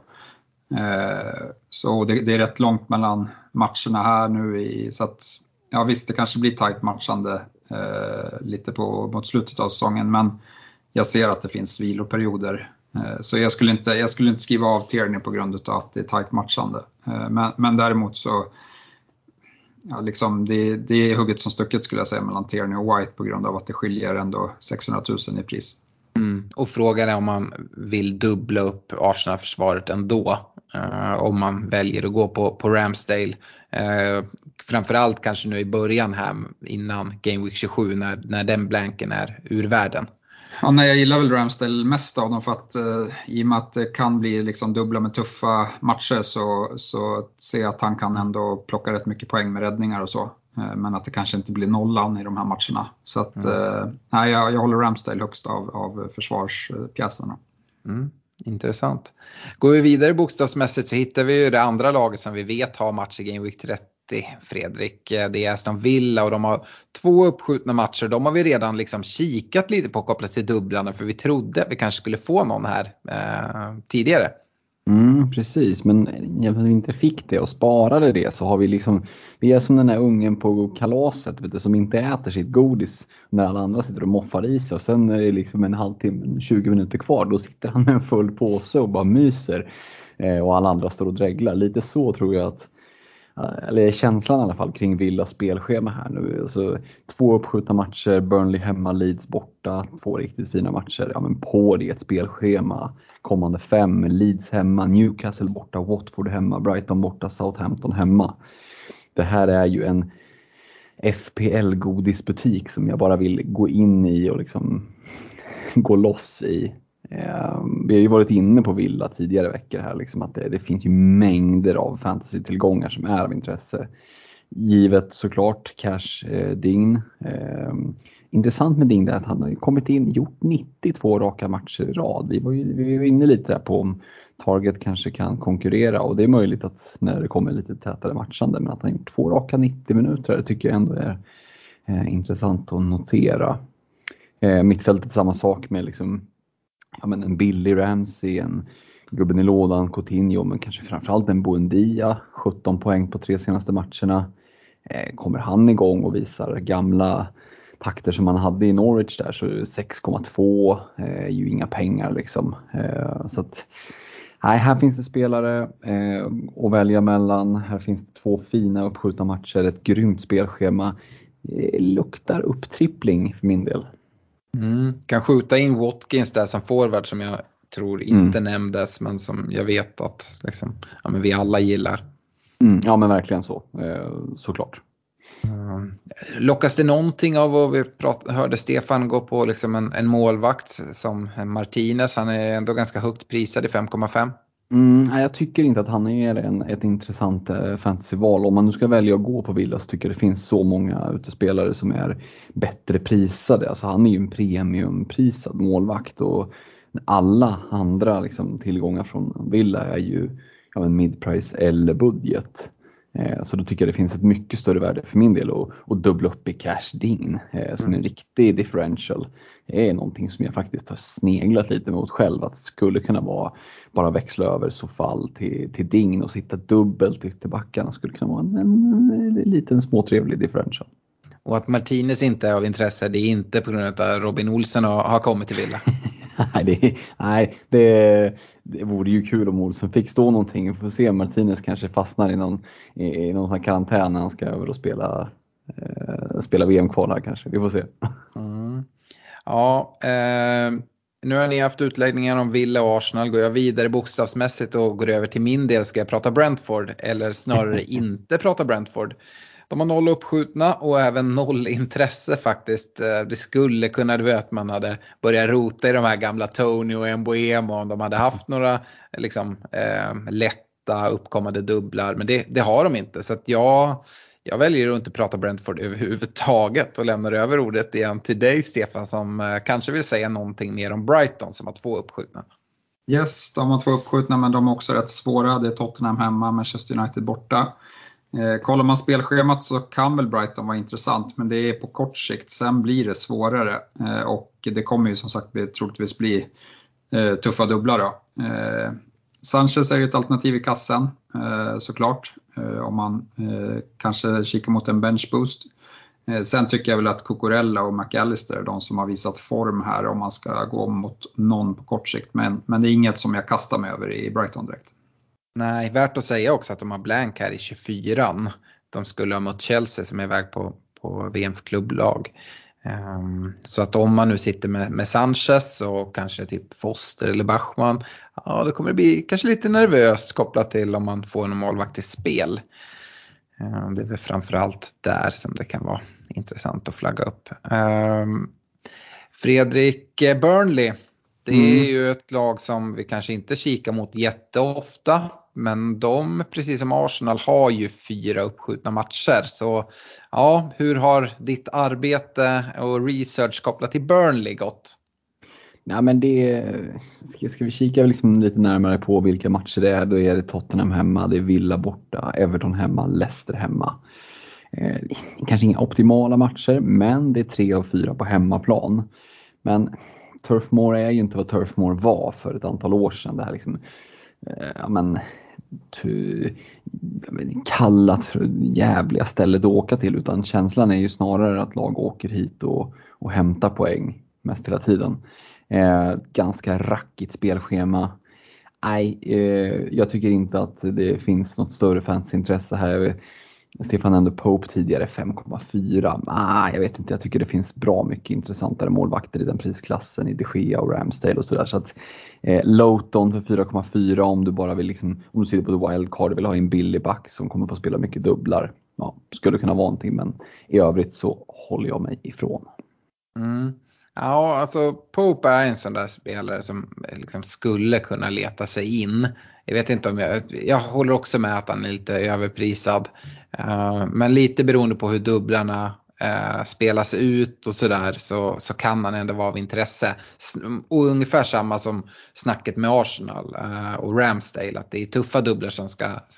Så det är rätt långt mellan matcherna här nu. Så att, ja visst, det kanske blir tajt matchande lite mot slutet av säsongen. Men jag ser att det finns viloperioder. Så jag skulle inte skriva av Tierney på grund av att det är tajt matchande. Men däremot så... ja, liksom det är hugget som stucket skulle jag säga mellan Tierney och White på grund av att det skiljer ändå 600 000 i pris. Och frågan är om man vill dubbla upp Arsenal-försvaret ändå. Om man väljer att gå på Ramsdale. Framförallt kanske nu i början här innan Game Week 27 när den blanken är ur världen. Ja, nej, jag gillar väl Ramsdale mest av dem för att i och med att det kan bli liksom dubbla med tuffa matcher så ser jag att han kan ändå plocka rätt mycket poäng med räddningar och så. Men att det kanske inte blir nollan i de här matcherna. Så att nej, jag håller Ramsdale högst av försvarspjäserna. Intressant. Går vi vidare bokstavsmässigt så hittar vi ju det andra laget som vi vet har match i Game Week 30, Fredrik. Det är Aston Villa och de har 2 uppskjutna matcher. De har vi redan liksom kikat lite på kopplat till dubblarna för vi trodde att vi kanske skulle få någon här tidigare. Precis, men när vi inte fick det och sparade det så har vi liksom, vi är som den här ungen på kalaset, vet du, som inte äter sitt godis när alla andra sitter och moffar i sig och sen är det liksom en halvtimme, 20 minuter kvar, då sitter han med en full påse och bara myser och alla andra står och dreglar. Lite så tror jag att, eller känslan i alla fall kring Villas spelschema här nu. Alltså, 2 uppskjutna matcher, Burnley hemma, Leeds borta, 2 riktigt fina matcher. Ja, men på det ett spelschema, kommande 5, Leeds hemma, Newcastle borta, Watford hemma, Brighton borta, Southampton hemma. Det här är ju en FPL-godisbutik som jag bara vill gå in i och liksom gå loss i. Vi har ju varit inne på Villa tidigare veckor här liksom, att det finns ju mängder av fantasy-tillgångar som är av intresse. Givet såklart Cash Dign. Intressant med Dign är att han har kommit in, gjort 92 raka matcher i rad. Vi var inne lite där på om Target kanske kan konkurrera och det är möjligt att när det kommer lite tätare matchande, men att han gjort 2 raka 90 minuter, det tycker jag ändå är intressant att notera. Mittfältet samma sak med liksom, ja, men en Billy Ramsey, en gubben i lådan, Coutinho, men kanske framförallt en Buendia, 17 poäng på 3 senaste matcherna. Kommer han igång och visar gamla takter som man hade i Norwich där, så 6,2 är ju inga pengar liksom. Så att, nej, här finns det spelare att välja mellan. Här finns det 2 fina uppskjutna matcher, ett grymt spelschema. Luktar upptrippling för min del. Kan skjuta in Watkins där som forward som jag tror inte nämndes, men som jag vet att liksom, ja, men vi alla gillar. Ja, men verkligen så. Såklart. Lockas det någonting av vad vi hörde Stefan gå på liksom en målvakt som Martinez? Han är ändå ganska högt prisad i 5,5. Jag tycker inte att han är ett intressant fantasyval. Om man nu ska välja att gå på Villa så tycker jag det finns så många utespelare som är bättre prisade. Alltså han är ju en premiumprisad målvakt och alla andra liksom tillgångar från Villa är ju en midprice eller budget. Så då tycker jag det finns ett mycket större värde för min del att dubbla upp i Cash Dign som en riktig differential. Det är någonting som jag faktiskt har sneglat lite mot själv, att det skulle kunna vara bara växla över så fall till Dign och sitta dubbelt till backarna skulle kunna vara en liten småtrevlig differential. Och att Martinez inte är av intresse, det är inte på grund av att Robin Olsen har kommit till Villa. Nej, det vore ju kul om Olsen fick stå någonting. Vi får se om Martinez kanske fastnar i någon sån karantän när han ska över och spela VM-kval här kanske. Vi får se. Ja, nu har ni haft utläggningar om Villa och Arsenal. Går jag vidare bokstavsmässigt och går över till min del, ska jag prata Brentford eller snarare inte prata Brentford. De har 0 uppskjutna och även 0 intresse faktiskt. Det skulle kunna vara att man hade börjat rota i de här gamla Tony och Mbuemo om de hade haft några liksom, lätta uppkommande dubblar. Men det har de inte, så att jag väljer att inte prata Brentford överhuvudtaget och lämnar över ordet igen till dig, Stefan, som kanske vill säga någonting mer om Brighton som har 2 uppskjutna. Yes, de har 2 uppskjutna, men de är också rätt svåra. Det är Tottenham hemma, Manchester United borta. Kollar man spelschemat så kan väl Brighton vara intressant, men det är på kort sikt. Sen blir det svårare och det kommer ju som sagt troligtvis bli tuffa dubblar då. Sanchez är ju ett alternativ i kassen såklart, om man kanske kikar mot en benchboost. Sen tycker jag väl att Cucurella och McAllister är de som har visat form här om man ska gå mot någon på kort sikt, men det är inget som jag kastar mig över i Brighton direkt. Nej, värt att säga också att de har blank här i 24. de skulle ha mött Chelsea som är iväg på VM för klubblag. Så att om man nu sitter med Sanchez och kanske typ Foster eller Bachmann, ja, då kommer det bli kanske lite nervöst kopplat till om man får en målvakt i spel. Det är väl framförallt där som det kan vara intressant att flagga upp. Fredrik, Burnley, det är ju ett lag som vi kanske inte kikar mot jätteofta, men de, precis som Arsenal, har ju 4 uppskjutna matcher. Så ja, hur har ditt arbete och research kopplat till Burnley gått? Nej, men ska vi kika liksom lite närmare på vilka matcher det är. Då är det Tottenham hemma, det är Villa borta, Everton hemma, Leicester hemma. Kanske inga optimala matcher, men det är 3 av 4 på hemmaplan. Men Turf Moor är ju inte vad Turf Moor var för ett antal år sedan. Det här liksom, kallat jävliga stället att åka till, utan känslan är ju snarare att lag åker hit och hämtar poäng mest hela tiden. Ganska rackigt spelschema. Nej, jag tycker inte att det finns något större fansintresse här. Stefan Endo Pope tidigare 5,4. Jag vet inte, jag tycker det finns bra mycket intressantare målvakter i den prisklassen, i De Gea och Ramsdale och sådär. Så att Lowton för 4,4 om du bara vill liksom, om du sitter på the wildcard och vill ha en billig back som kommer få spela mycket dubblar. Ja, skulle kunna vara någonting, men i övrigt så håller jag mig ifrån. Ja, alltså Pope är en sån där spelare som liksom skulle kunna leta sig in. Jag vet inte om jag håller också med att han är lite överprisad. Men lite beroende på hur dubblarna spelas ut och sådär, så kan han ändå vara av intresse. Och ungefär samma som snacket med Arsenal och Ramsdale, att det är tuffa dubblar som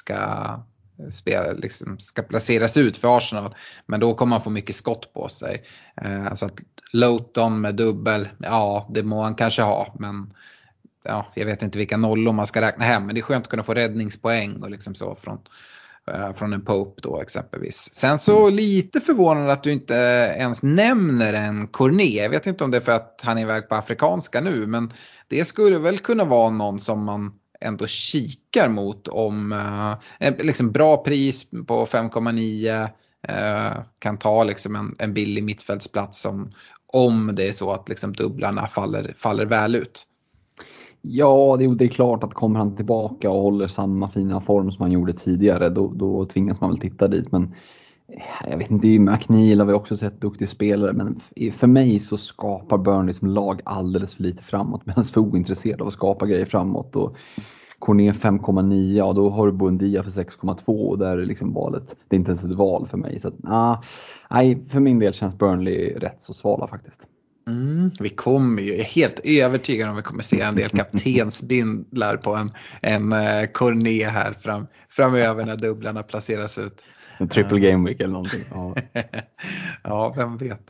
ska placeras ut för Arsenal, men då kommer man få mycket skott på sig. Så att Lowton med dubbel, ja, det må han kanske ha, men ja, jag vet inte vilka nollor man ska räkna hem, men det är skönt att kunna få räddningspoäng och liksom så från en Pope då exempelvis. Sen så lite förvånande att du inte ens nämner en Cornet. Jag vet inte om det är för att han är iväg på afrikanska nu, men det skulle väl kunna vara någon som man ändå kikar mot om liksom bra pris på 5,9 kan ta liksom en billig mittfältsplats om det är så att liksom dubblarna faller väl ut. Ja, det är klart att kommer han tillbaka och håller samma fina form som han gjorde tidigare, då tvingas man väl titta dit. Men jag vet inte, McNeil har vi också sett duktig spelare, men för mig så skapar Burnley som lag alldeles för lite framåt, medan för ointresserad av att skapa grejer framåt. Och Cornet 5,9, och då har du Buendia för 6,2 och där är liksom valet, det är inte ens ett val för mig. Så att, nej, för min del känns Burnley rätt så svala faktiskt. Vi kommer ju, jag är helt övertygad om vi kommer se en del kaptensbindlar på en Cornet här framöver när dubblarna placeras ut. En triple game week eller någonting. Ja, ja, vem vet.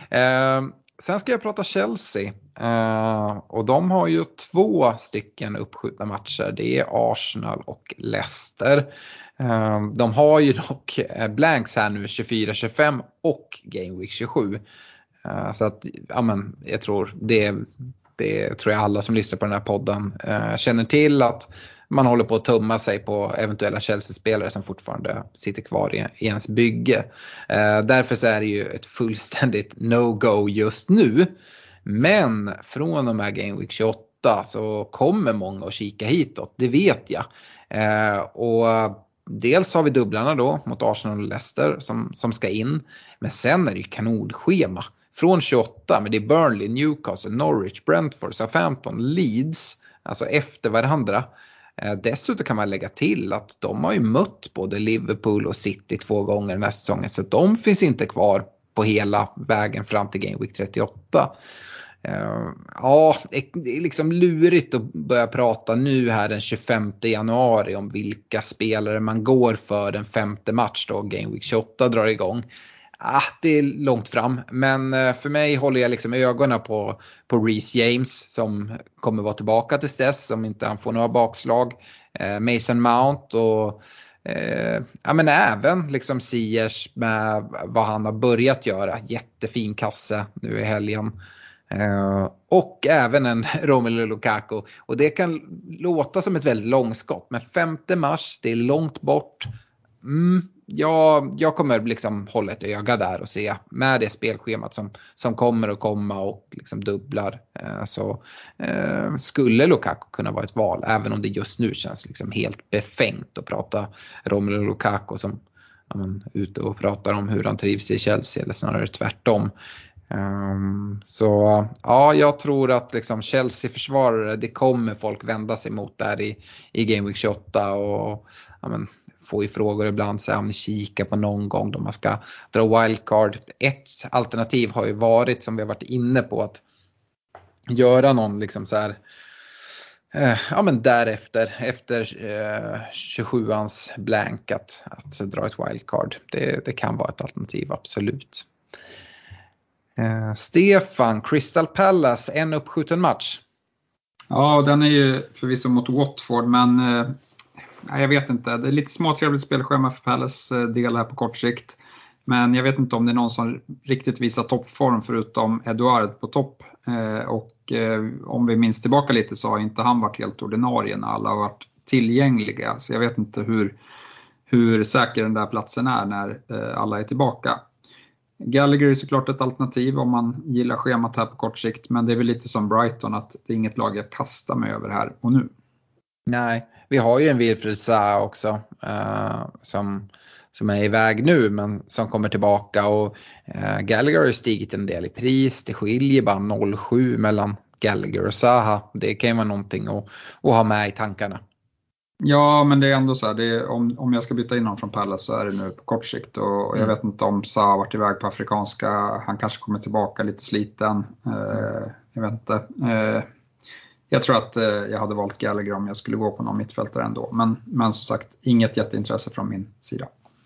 Sen ska jag prata Chelsea. Och de har ju 2 stycken uppskjutna matcher. Det är Arsenal och Leicester. De har ju dock blanks här nu 24-25 och Game Week 27. Så att, ja, men jag tror det tror jag alla som lyssnar på den här podden känner till, att man håller på att tumma sig på eventuella Chelsea-spelare som fortfarande sitter kvar i ens bygge. Därför så är det ju ett fullständigt no-go just nu. Men från och med Game Week 28 så kommer många att kika hitåt, det vet jag. Och dels har vi dubblarna då mot Arsenal och Leicester som ska in. Men sen är det ju kanonschema. Från 28, men det är Burnley, Newcastle, Norwich, Brentford, Southampton, Leeds. Alltså efter varandra. Dessutom kan man lägga till att de har ju mött både Liverpool och City 2 gånger den här säsongen. Så de finns inte kvar på hela vägen fram till Game Week 38. Ja, det är liksom lurigt att börja prata nu här den 25 januari om vilka spelare man går för den 5:e match då Game Week 28 drar igång. Det är långt fram, men för mig håller jag liksom ögonen på Reece James som kommer vara tillbaka tills dess, om inte han får några bakslag. Mason Mount och ja, men även liksom Ziyech med vad han har börjat göra. Jättefin kasse nu i helgen. Och även en Romelu Lukaku. Och det kan låta som ett väldigt långskott, men 5 mars, det är långt bort. Jag kommer liksom hålla ett öga där och se med det spelschemat som kommer att komma och liksom dubblar. Så skulle Lukaku kunna vara ett val, även om det just nu känns liksom helt befängt att prata Romelu Lukaku som ute och pratar om hur han trivs i Chelsea, eller snarare tvärtom. Så ja, jag tror att liksom Chelsea-försvarare, det kommer folk vända sig mot där i Game Week 28 och får ju frågor ibland så om ni kika på någon gång då man ska dra wildcard. Ett alternativ har ju varit, som vi har varit inne på, att göra någon liksom så här därefter efter 27ans blank att dra ett wildcard. Det kan vara ett alternativ, absolut. Stefan, Crystal Palace, en uppskjuten match. Ja, den är ju förvisso mot Watford, men jag vet inte. Det är lite småtrevligt spelschema för Palace del här på kort sikt. Men jag vet inte om det är någon som riktigt visar toppform förutom Eduard på topp. Om vi minns tillbaka lite så har inte han varit helt ordinarie när alla har varit tillgängliga. Så jag vet inte hur säker den där platsen är när alla är tillbaka. Gallagher är såklart ett alternativ om man gillar schemat här på kort sikt. Men det är väl lite som Brighton, att det är inget lag jag kastar mig över här och nu. Nej, vi har ju en Wilfried Zaha också som är iväg nu men som kommer tillbaka, och Gallagher har ju stigit en del i pris. Det skiljer bara 0,7 mellan Gallagher och Zaha. Det kan ju vara någonting att ha med i tankarna. Ja, men det är ändå så här, om jag ska byta in någon från Palace så är det nu på kort sikt, och jag vet inte om Zaha har varit iväg på afrikanska. Han kanske kommer tillbaka lite sliten. Jag vet inte. Jag tror att jag hade valt Gallagher om jag skulle gå på någon mittfältare ändå. Men som sagt, inget jätteintresse från min sida.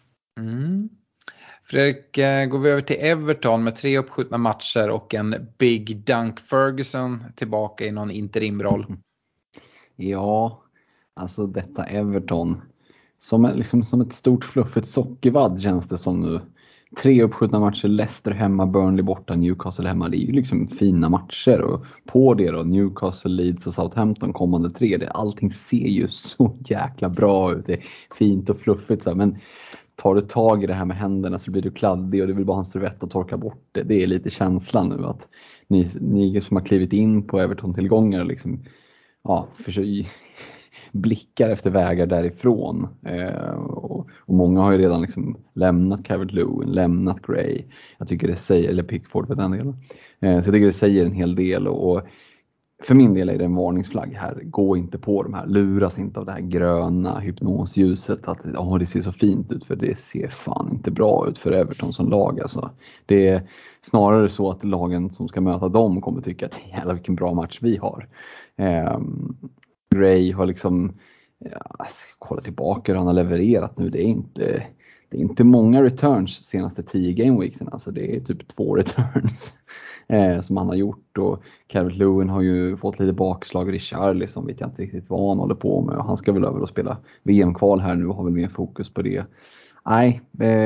Fredrik, går vi över till Everton med 3 uppskjutna matcher och en Big Dunk Ferguson tillbaka i någon interimroll. Ja, alltså detta Everton som ett stort fluffigt sockervadd känns det som nu. 3 uppskjutna matcher, Leicester hemma, Burnley borta, Newcastle hemma. Det är ju liksom fina matcher, och på det då Newcastle, Leeds och Southampton kommande 3. Allting ser ju så jäkla bra ut. Det är fint och fluffigt så här, men tar du tag i det här med händerna så blir du kladdig och det vill bara ha en servett att torka bort det. Det är lite känslan nu att ni som har klivit in på Everton-tillgångar liksom, försöker blickar efter vägar därifrån. Och många har ju redan liksom lämnat Calvert-Lewin, lämnat Gray. Jag tycker det säger, eller Pickford för den delen. Så jag tycker det säger en hel del, och för min del är det en varningsflagg här. Gå inte på de här, luras inte av det här gröna hypnosljuset att det ser så fint ut, för det ser fan inte bra ut för Everton som lag. Alltså. Det är snarare så att lagen som ska möta dem kommer tycka att jävlar vilken bra match vi har. Gray har liksom, kolla tillbaka hur han har levererat nu. Det är inte många returns senaste 10 gameweeksen. Alltså det är typ 2 returns som han har gjort. Och Calvert-Lewin har ju fått lite bakslag. Richarlison vet jag inte riktigt vad han håller på med. Han ska väl över och spela VM-kval här nu och har väl mer fokus på det. Nej,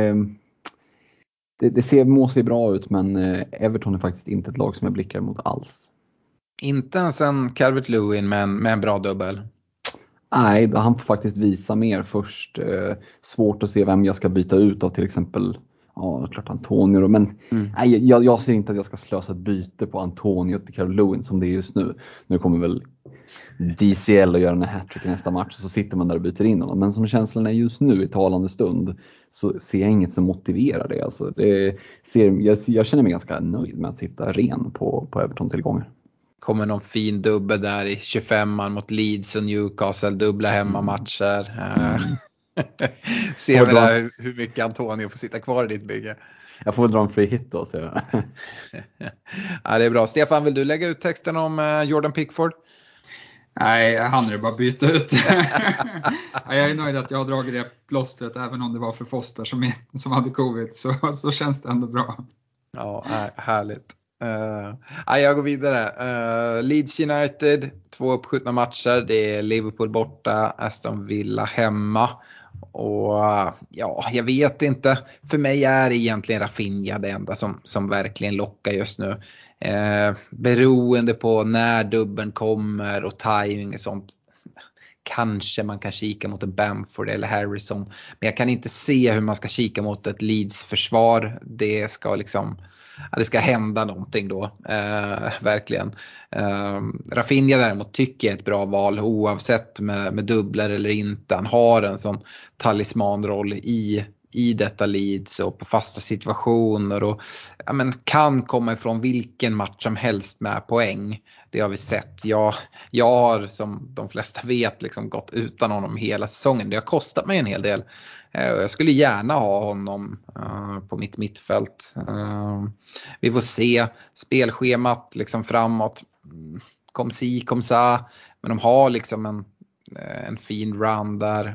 det må se bra ut, men Everton är faktiskt inte ett lag som jag blickar mot alls. Inte ens en Calvert-Lewin med en bra dubbel. Nej, han får faktiskt visa mer först. Svårt att se vem jag ska byta ut av, till exempel klart Antonio. Men nej, jag ser inte att jag ska slösa ett byte på Antonio till Calvert-Lewin som det är just nu. Nu kommer väl DCL att göra en hattrick i nästa match, så sitter man där och byter in honom. Men som känslan är just nu i talande stund så ser jag inget som motiverar det. Alltså, jag känner mig ganska nöjd med att sitta ren på Everton-tillgångar. Kommer någon fin dubbel där i 25an mot Leeds och Newcastle, dubbla hemmamatcher. Ser vi där hur mycket Antonio får sitta kvar i ditt bygge. Jag får väl dra en free hit då. Så ja, det är bra. Stefan, vill du lägga ut texten om Jordan Pickford? Nej, han är bara byta ut. Jag är nöjd att jag har dragit det plåstret, även om det var för Foster som hade covid, så känns det ändå bra. Ja, härligt. Jag går vidare. Leeds United, 2 uppskjutna matcher. Det är Liverpool borta, Aston Villa hemma. Och jag vet inte. För mig är egentligen Rafinha det enda som verkligen lockar just nu. Beroende på när dubben kommer och timing och sånt, kanske man kan kika mot en Bamford eller Harrison. Men jag kan inte se hur man ska kika mot ett Leeds-försvar. Det ska liksom, det ska hända någonting då, verkligen. Rafinha däremot tycker jag är ett bra val oavsett med dubbler eller inte. Han har en sån talismanroll i detta Leeds och på fasta situationer och kan komma ifrån vilken match som helst med poäng. Det har vi sett. Jag har, som de flesta vet, liksom gått utan honom hela säsongen. Det har kostat mig en hel del. Jag skulle gärna ha honom på mitt mittfält. Vi får se spelschemat liksom framåt. Kom si, kom sa. Men de har liksom en fin run där.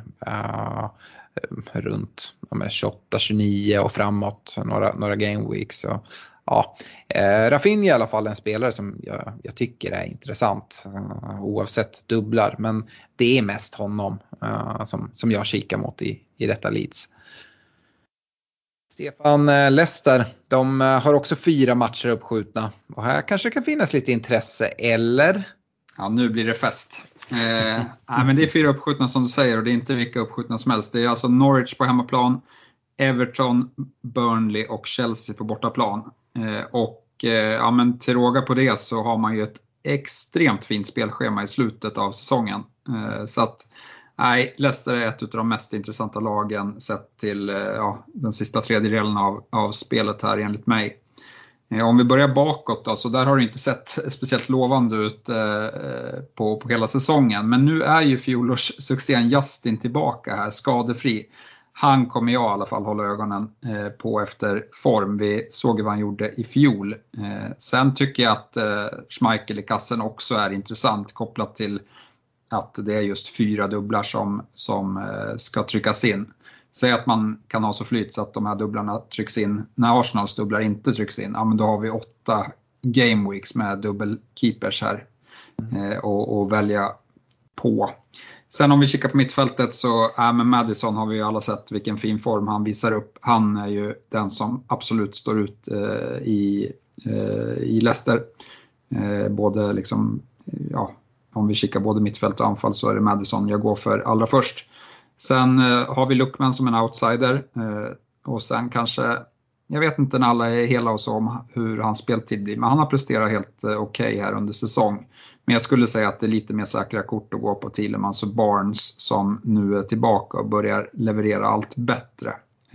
Runt 28-29 och framåt några game weeks. Så, ja. Rafinha i alla fall en spelare som jag tycker är intressant oavsett dubblar, men det är mest honom som jag kikar mot i detta Leeds. Stefan, Leicester, de har också 4 matcher uppskjutna och här kanske kan finnas lite intresse, eller? Ja, nu blir det fest. Men det är 4 uppskjutna som du säger och det är inte vilka uppskjutna som helst. Det är alltså Norwich på hemmaplan, Everton, Burnley och Chelsea på bortaplan. Men till råga på det så har man ju ett extremt fint spelschema i slutet av säsongen. Så att Leicester är ett av de mest intressanta lagen sett till den sista tredjedelen av spelet här enligt mig. Om vi börjar bakåt då, så där har det inte sett speciellt lovande ut på hela säsongen. Men nu är ju fjolårssuccén Justin tillbaka här, skadefri. Han kommer jag i alla fall hålla ögonen på efter form. Vi såg vad han gjorde i fjol. Sen tycker jag att Schmeichel i kassen också är intressant kopplat till att det är just 4 dubblar som ska tryckas in. Säg att man kan ha så flyt så att de här dubblarna trycks in när Arsenals dubblar inte trycks in. Ja, men då har vi 8 game weeks med dubbelkeepers här och välja på. Sen om vi kikar på mittfältet så med Maddison har vi ju alla sett vilken fin form han visar upp. Han är ju den som absolut står ut i Leicester. Både liksom, om vi kikar både mittfält och anfall så är det Maddison jag går för allra först. Sen har vi Lookman som en outsider och sen kanske, jag vet inte när alla är hela och så om hur hans speltid blir, men han har presterat helt okej här under säsong. Men jag skulle säga att det är lite mer säkra kort att gå på Tielemans och Barnes som nu är tillbaka och börjar leverera allt bättre.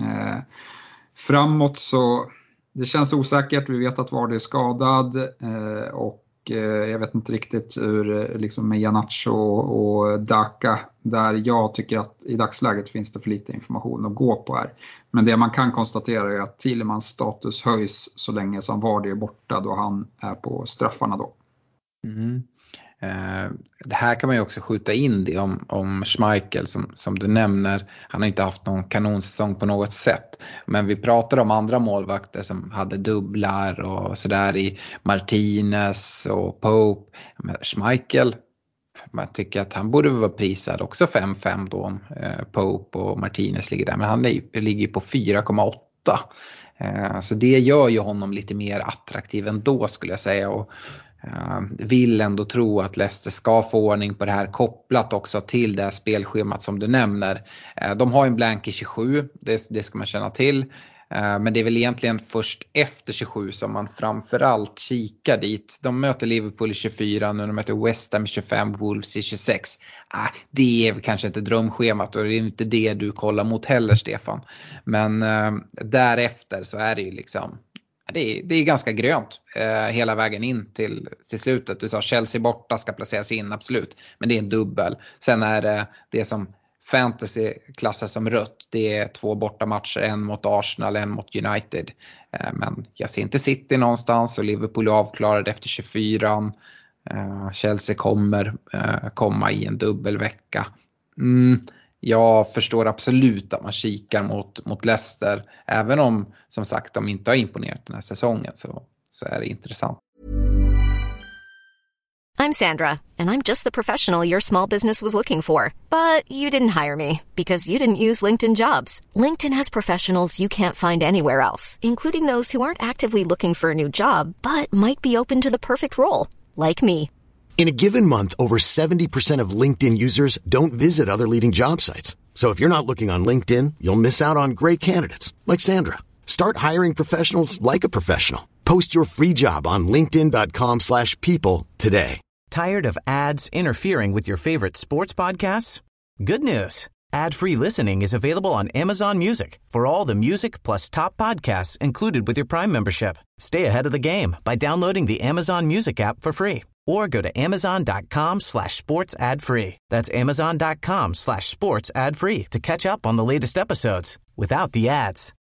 Framåt så, det känns osäkert, vi vet att Vardy är skadad och jag vet inte riktigt hur liksom med Janacho och Daka, där jag tycker att i dagsläget finns det för lite information att gå på här. Men det man kan konstatera är att Tielemans status höjs så länge som Vardy är borta då han är på straffarna då. Mm. Det här kan man ju också skjuta in det om Schmeichel som du nämner. Han har inte haft någon kanonsäsong på något sätt. Men vi pratar om andra målvakter som hade dubblar och sådär i Martinez och Pope. Men Schmeichel, man tycker att han borde vara prisad också 5-5 då om Pope och Martinez ligger där. Men han ligger på 4,8. Så det gör ju honom lite mer attraktiv ändå skulle jag säga. Och vill ändå tro att Leicester ska få ordning på det här kopplat också till det här spelschemat som du nämner. De har en blank i 27, det ska man känna till. Men det är väl egentligen först efter 27 som man framförallt kikar dit. De möter Liverpool i 24, nu de möter West Ham i 25, Wolves i 26. Det är kanske inte drömschemat och det är inte det du kollar mot heller, Stefan. Men därefter så är det ju liksom, det är ganska grönt hela vägen in till slutet. Du sa Chelsea borta ska placeras in, absolut. Men det är en dubbel. Sen är det som fantasy klassas som rött. Det är 2 bortamatcher, en mot Arsenal, en mot United. Men jag ser inte City någonstans och Liverpool är avklarade efter 24. Chelsea kommer komma i en dubbelvecka. Jag förstår absolut att man kikar mot Leicester. Även om, som sagt, de inte har imponerat den här säsongen så är det intressant. I'm Sandra, and I'm just the professional your small business was looking for. But you didn't hire me because you didn't use LinkedIn Jobs. LinkedIn has professionals you can't find anywhere else, including those who aren't actively looking for a new job, but might be open to the perfect role, like me. In a given month, over 70% of LinkedIn users don't visit other leading job sites. So if you're not looking on LinkedIn, you'll miss out on great candidates like Sandra. Start hiring professionals like a professional. Post your free job on linkedin.com/people today. Tired of ads interfering with your favorite sports podcasts? Good news. Ad-free listening is available on Amazon Music for all the music plus top podcasts included with your Prime membership. Stay ahead of the game by downloading the Amazon Music app for free or go to amazon.com/sports ad free. That's amazon.com/sports ad free to catch up on the latest episodes without the ads.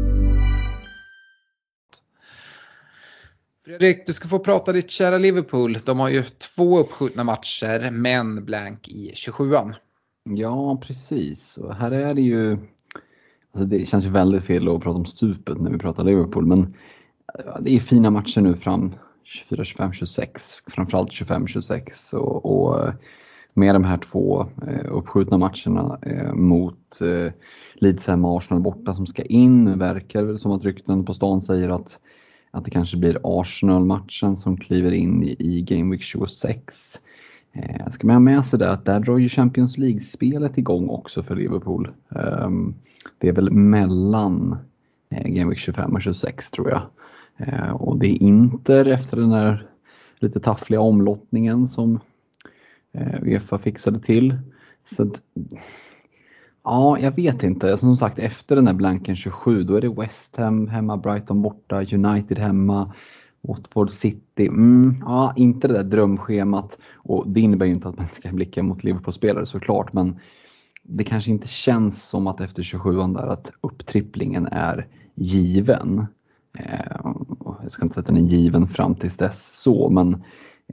Fredrik, du ska få prata ditt kära Liverpool. De har ju 2 uppskjutna matcher, men blank i 27an. Ja, precis. Och här är det ju... Alltså det känns ju väldigt fel att prata om stupet när vi pratar Liverpool. Men det är fina matcher nu fram 24, 25, 26. Framförallt 25, 26. Och med de här 2 uppskjutna matcherna mot Leeds hemma och Arsenal borta som ska in. Verkar väl som att rykten på stan säger att det kanske blir Arsenal-matchen som kliver in i Game Week 26. Ska man ha med sig det att där drar ju Champions League-spelet igång också för Liverpool. Det är väl mellan Game Week 25 och 26 tror jag. Och det är Inter efter den här lite taffliga omlottningen som UEFA fixade till. Så att, ja, jag vet inte. Som sagt, efter den här blanken 27 då är det West Ham hemma, Brighton borta, United hemma, Watford City. Ja, inte det där drömschemat. Och det innebär ju inte att man ska blicka mot Liverpool-spelare såklart. Men det kanske inte känns som att efter 27an där att upptripplingen är given. Jag ska inte sätta den given fram tills dess så. Men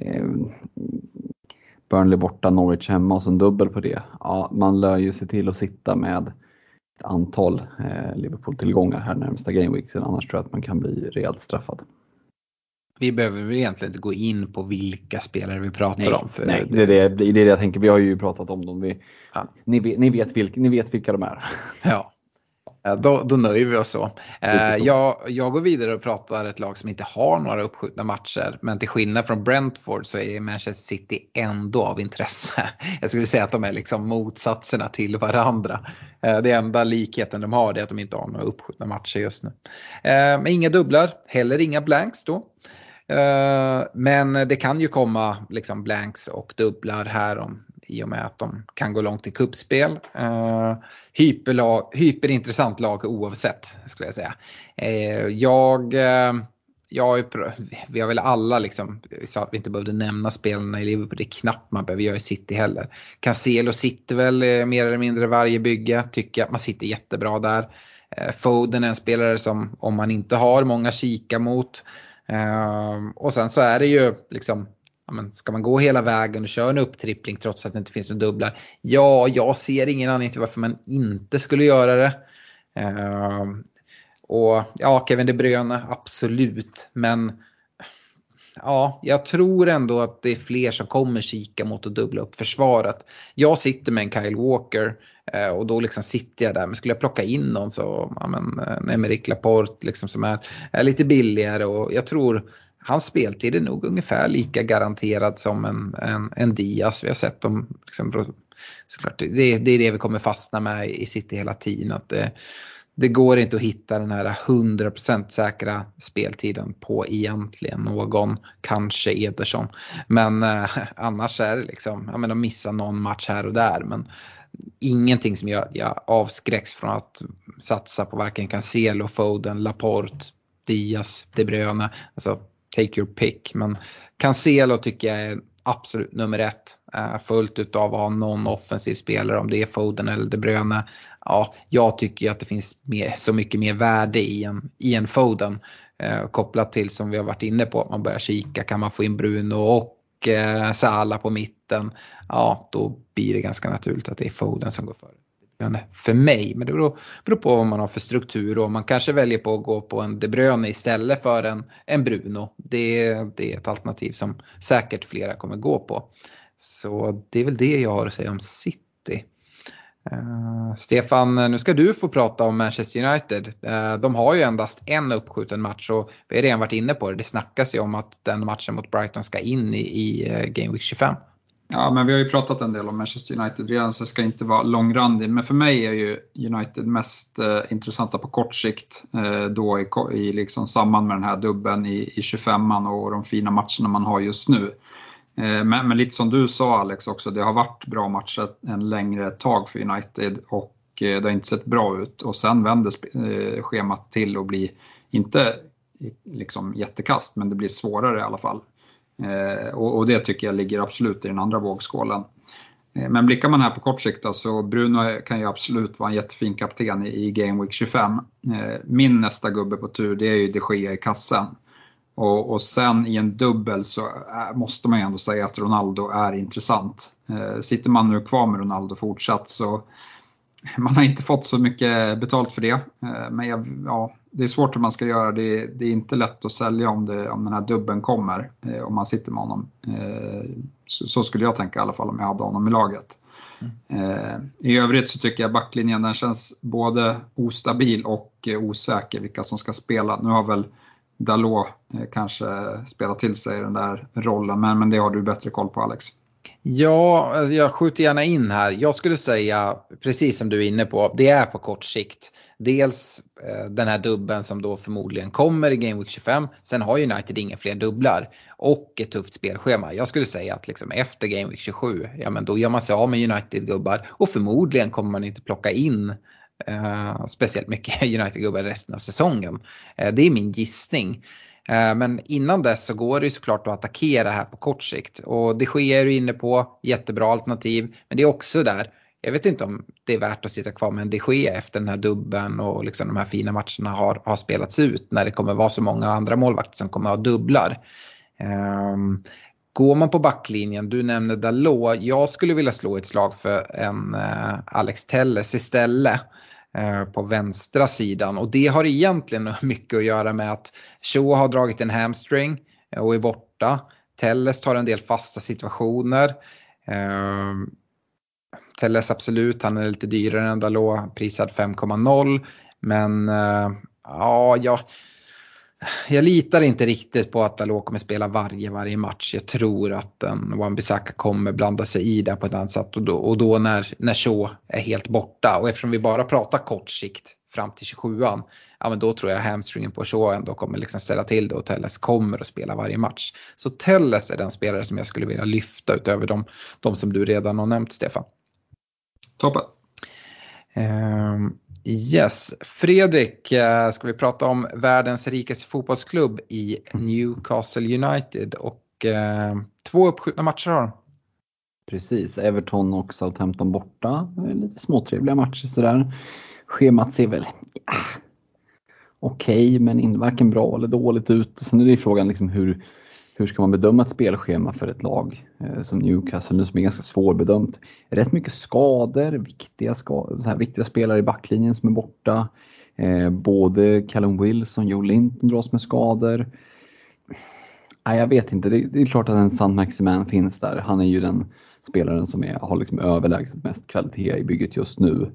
Burnley borta, Norwich hemma och så en dubbel på det. Ja, man lär ju se till att sitta med ett antal Liverpool-tillgångar här närmsta gameweeksen. Annars tror jag att man kan bli rejält straffad. Vi behöver väl egentligen inte gå in på vilka spelare vi pratar om. För nej, det är det jag tänker. Vi har ju pratat om dem. Ni vet vilka de är. Ja, då nöjer vi oss så. Jag går vidare och pratar ett lag som inte har några uppskjutna matcher. Men till skillnad från Brentford så är Manchester City ändå av intresse. Jag skulle säga att de är liksom motsatserna till varandra. Det enda likheten de har är att de inte har några uppskjutna matcher just nu. Men inga dubblar, heller inga blanks då. Men det kan ju komma liksom blanks och dubblar här i och med att de kan gå långt i kuppspel. Hyperintressant lag oavsett skulle jag säga. Vi har väl alla liksom, så att vi inte behövde nämna spelarna i Liverpool. Det är knappt man behöver göra i City heller. Cancelo sitter väl mer eller mindre varje bygge. Tycker att man sitter jättebra där. Foden är en spelare som om man inte har många kika mot. Och sen så är det ju liksom, ska man gå hela vägen och köra en upptrippling trots att det inte finns några dubblar? Ja, jag ser ingen anledning till varför man inte skulle göra det. Och ja, Kevin De Bruyne, absolut. Men ja, jag tror ändå att det är fler som kommer kika mot att dubbla upp försvaret. Jag sitter med en Kyle Walker och då liksom sitter jag där. Men skulle jag plocka in någon så, en Emerick Laporte liksom som är lite billigare. Och jag tror hans speltid är nog ungefär lika garanterad som en Diaz. Vi har sett dem liksom, såklart, det är det vi kommer fastna med i City hela tiden. Att det går inte att hitta den här 100% säkra speltiden på egentligen någon, kanske Ederson. Men annars är det liksom, de missar någon match här och där. Men ingenting som jag avskräcks från att satsa på varken Cancelo, Foden, Laporte, Diaz, De Bruyne. Alltså take your pick. Men Cancelo tycker jag är absolut nummer 1. Fullt utav att ha någon offensiv spelare, om det är Foden eller De Bruyne. Ja, jag tycker att det finns så mycket mer värde i en Foden. Kopplat till som vi har varit inne på, att man börjar kika. Kan man få in Bruno och Salah på mitten? Ja, då blir det ganska naturligt att det är Foden som går före för mig. Men det beror på vad man har för struktur. Och man kanske väljer på att gå på en De Bruyne istället för en Bruno. Det är ett alternativ som säkert flera kommer gå på. Så det är väl det jag har att säga om City. Stefan, nu ska du få prata om Manchester United. De har ju endast en uppskjuten match och vi har redan varit inne på det. Det snackas ju om att den matchen mot Brighton ska in i Game Week 25. Ja, men vi har ju pratat en del om Manchester United redan, så jag ska inte vara långrandig. Men för mig är ju United mest intressanta på kort sikt. Då i liksom samband med den här dubben i 25an och de fina matcherna man har just nu. Men lite som du sa Alex också, det har varit bra matcher en längre tag för United och det har inte sett bra ut. Och sen vänder schemat till och blir inte liksom jättekast, men det blir svårare i alla fall. Och det tycker jag ligger absolut i den andra vågskålen. Men blickar man här på kort sikt då, så Bruno kan ju absolut vara en jättefin kapten i Game Week 25. Min nästa gubbe på tur, det är ju De Gea i kassen. Och sen i en dubbel så måste man ju ändå säga att Ronaldo är intressant. Sitter man nu kvar med Ronaldo fortsatt, så man har inte fått så mycket betalt för det. Men det är svårt hur man ska göra. Det är inte lätt att sälja om den här dubben kommer. Om man sitter med honom. Så skulle jag tänka i alla fall om jag hade honom i laget. I övrigt så tycker jag backlinjen den känns både ostabil och osäker vilka som ska spela. Nu har väl Dalot kanske spelat till sig den där rollen, men det har du bättre koll på Alex. Ja, jag skjuter gärna in här. Jag skulle säga, precis som du är inne på, det är på kort sikt. Dels den här dubben som då förmodligen kommer i Game Week 25. Sen har United inga fler dubblar och ett tufft spelschema. Jag skulle säga att liksom efter Game Week 27, ja men då gör man sig av med United-gubbar. Och förmodligen kommer man inte plocka in speciellt mycket United-gubbar resten av säsongen. Det är min gissning. Men innan dess så går det ju såklart att attackera här på kort sikt. Och det sker ju inne på jättebra alternativ. Men det är också där, jag vet inte om det är värt att sitta kvar med en De Gea efter den här dubben och liksom de här fina matcherna har spelats ut. När det kommer vara så många andra målvakter som kommer att ha dubblar. Går man på backlinjen, du nämnde Dalot. Jag skulle vilja slå ett slag för en Alex Telles istället på vänstra sidan. Och det har egentligen mycket att göra med att Shaw har dragit en hamstring och är borta. Telles tar en del fasta situationer. Telles absolut, han är lite dyrare än Dalot, prisad 5,0. Men jag litar inte riktigt på att Dalot kommer spela varje match. Jag tror att Wan-Bissaka kommer blanda sig i där på ett annat sätt. Och då när Shaw är helt borta. Och eftersom vi bara pratar kort sikt fram till 27an. Ja, men då tror jag hamstringen på Shaw ändå kommer liksom ställa till det. Och Telles kommer att spela varje match. Så Telles är den spelare som jag skulle vilja lyfta utöver de som du redan har nämnt, Stefan. Toppen. Yes, Fredrik, ska vi prata om världens rikaste fotbollsklubb i Newcastle United och 2 uppskjutna matcher har de. Precis, Everton och Southampton borta, lite småtrevliga matcher sådär. Schemat ser väl okej, men inte varken bra eller dåligt ut. Sen är det frågan liksom hur ska man bedöma ett spelschema för ett lag som Newcastle nu som är ganska svårbedömt. Rätt mycket skador, viktiga spelare i backlinjen som är borta. Både Callum Wilson, Joe Linton dras med skador. Nej, jag vet inte, det är klart att en Saint-Maximin finns där. Han är ju den spelaren som har liksom överlägset mest kvalitet i bygget just nu.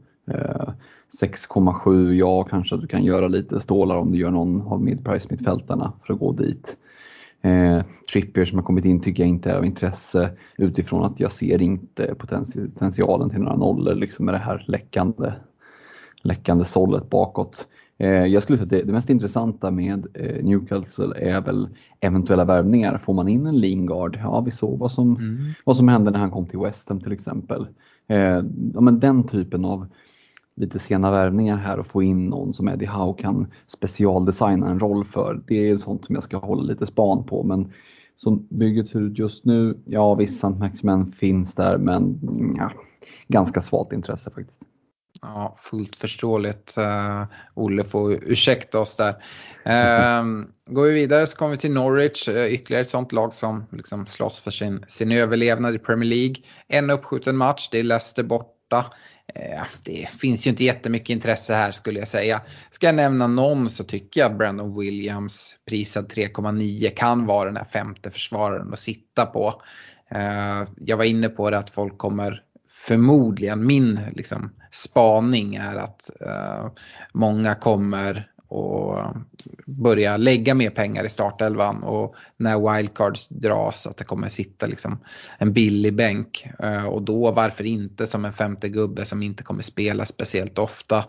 6,7, ja kanske att du kan göra lite stålar om du gör någon av mid-price mittfältarna för att gå dit. Trippier som har kommit in tycker jag inte är av intresse utifrån att jag ser inte potentialen till några nollor liksom med det här läckande sållet bakåt. Jag skulle säga att det mest intressanta med Newcastle är väl eventuella värvningar. Får man in en Lingard? Ja, vi såg vad som hände när han kom till West Ham till exempel. Men den typen av lite sena värvningar här och få in någon som Eddie Howe kan specialdesigna en roll för. Det är sånt som jag ska hålla lite span på. Men som bygget ser ut just nu, ja visst Saint-Maximin finns där men ganska svalt intresse faktiskt. Ja, fullt förståeligt. Olle får ursäkta oss där. Går vi vidare så kommer vi till Norwich. Ytterligare ett sånt lag som liksom slåss för sin överlevnad i Premier League. En uppskjuten match, det är Leicester borta. Det finns ju inte jättemycket intresse här skulle jag säga. Ska jag nämna någon så tycker jag att Brandon Williams prisad 3,9 kan vara den här femte försvararen att sitta på. Jag var inne på det att folk kommer förmodligen min liksom spaning är att många kommer och börja lägga mer pengar i startelvan, och när wildcards dras att det kommer sitta liksom en billig bänk, och då varför inte som en femte gubbe som inte kommer spela speciellt ofta.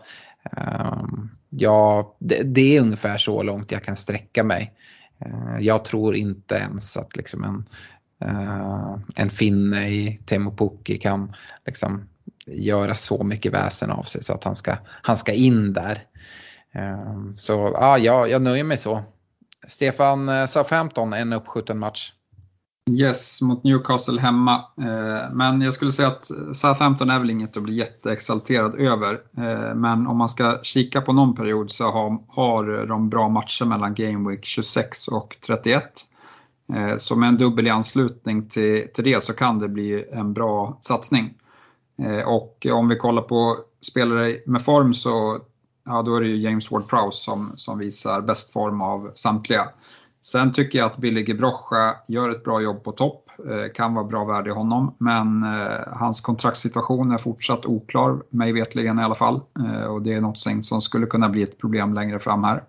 Ja, det är ungefär så långt jag kan sträcka mig. Jag tror inte ens att liksom en finne i Teemu Pukki kan liksom göra så mycket väsen av sig så att han ska in där. Så ja, jag nöjer mig så. Stefan, Southampton, en uppskjuten match. Yes, mot Newcastle hemma. Men jag skulle säga att Southampton är väl inget att bli jätteexalterad över. Men om man ska kika på någon period så har de bra matcher mellan Game Week 26 och 31. Så med en dubbel i anslutning till det så kan det bli en bra satsning. Och om vi kollar på spelare med form så då är det ju James Ward-Prowse som visar bäst form av samtliga. Sen tycker jag att Billy Gebrocha gör ett bra jobb på topp. Kan vara bra värde i honom. Men hans kontraktssituation är fortsatt oklar, mig vetligen i alla fall. Och det är något som skulle kunna bli ett problem längre fram här.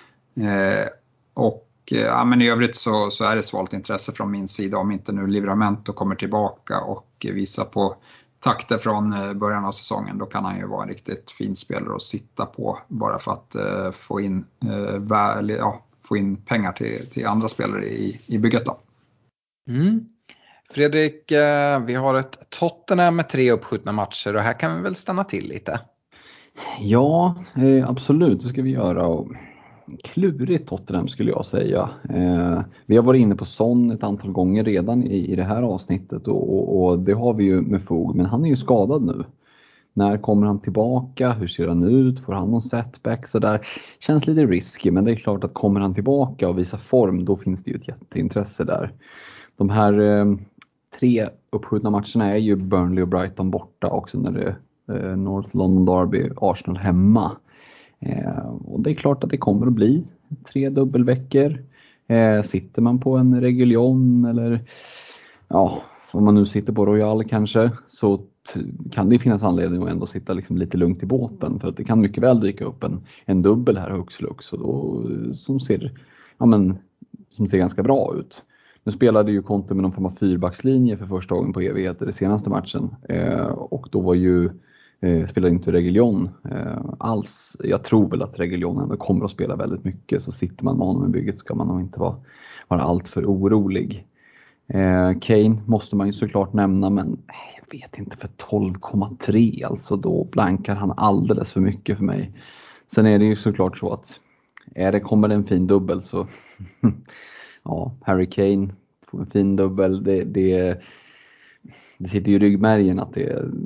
Men i övrigt så är det svalt intresse från min sida. Om inte nu Livramento kommer tillbaka och visar på takter från början av säsongen, då kan han ju vara en riktigt fin spelare att sitta på bara för att få in pengar till andra spelare i bygget då. Fredrik, vi har ett Tottenham med 3 uppskjutna matcher och här kan vi väl stanna till lite? Ja, absolut, det ska vi göra. Och klurigt Tottenham skulle jag säga. Vi har varit inne på Son ett antal gånger redan i det här avsnittet och det har vi ju med fog, men han är ju skadad nu. När kommer han tillbaka? Hur ser han ut? Får han någon setback? Så där känns lite risky, men det är klart att kommer han tillbaka och visar form, då finns det ju ett jätteintresse där. De här 3 uppskjutna matcherna är ju Burnley och Brighton borta, också när det är North London Derby, Arsenal hemma. Och det är klart att det kommer att bli 3 dubbelveckor. Sitter man på en Reguljon eller om man nu sitter på Royal kanske, så kan det finnas anledning att ändå sitta liksom lite lugnt i båten, för att det kan mycket väl dyka upp en dubbel här hux flux och då, som ser ganska bra ut. Nu spelade ju Conte med någon form av 4-backslinje för första gången på evigheter i senaste matchen, och då var ju spelade inte Reguljon alls. Jag tror väl att Reguljon ändå kommer att spela väldigt mycket, så sitter man med honom i bygget ska man nog inte vara allt för orolig. Kane måste man ju såklart nämna, men jag vet inte, för 12,3 alltså, då blankar han alldeles för mycket för mig. Sen är det ju såklart så att kommer det en fin dubbel så Harry Kane får en fin dubbel, det sitter ju i ryggmärgen att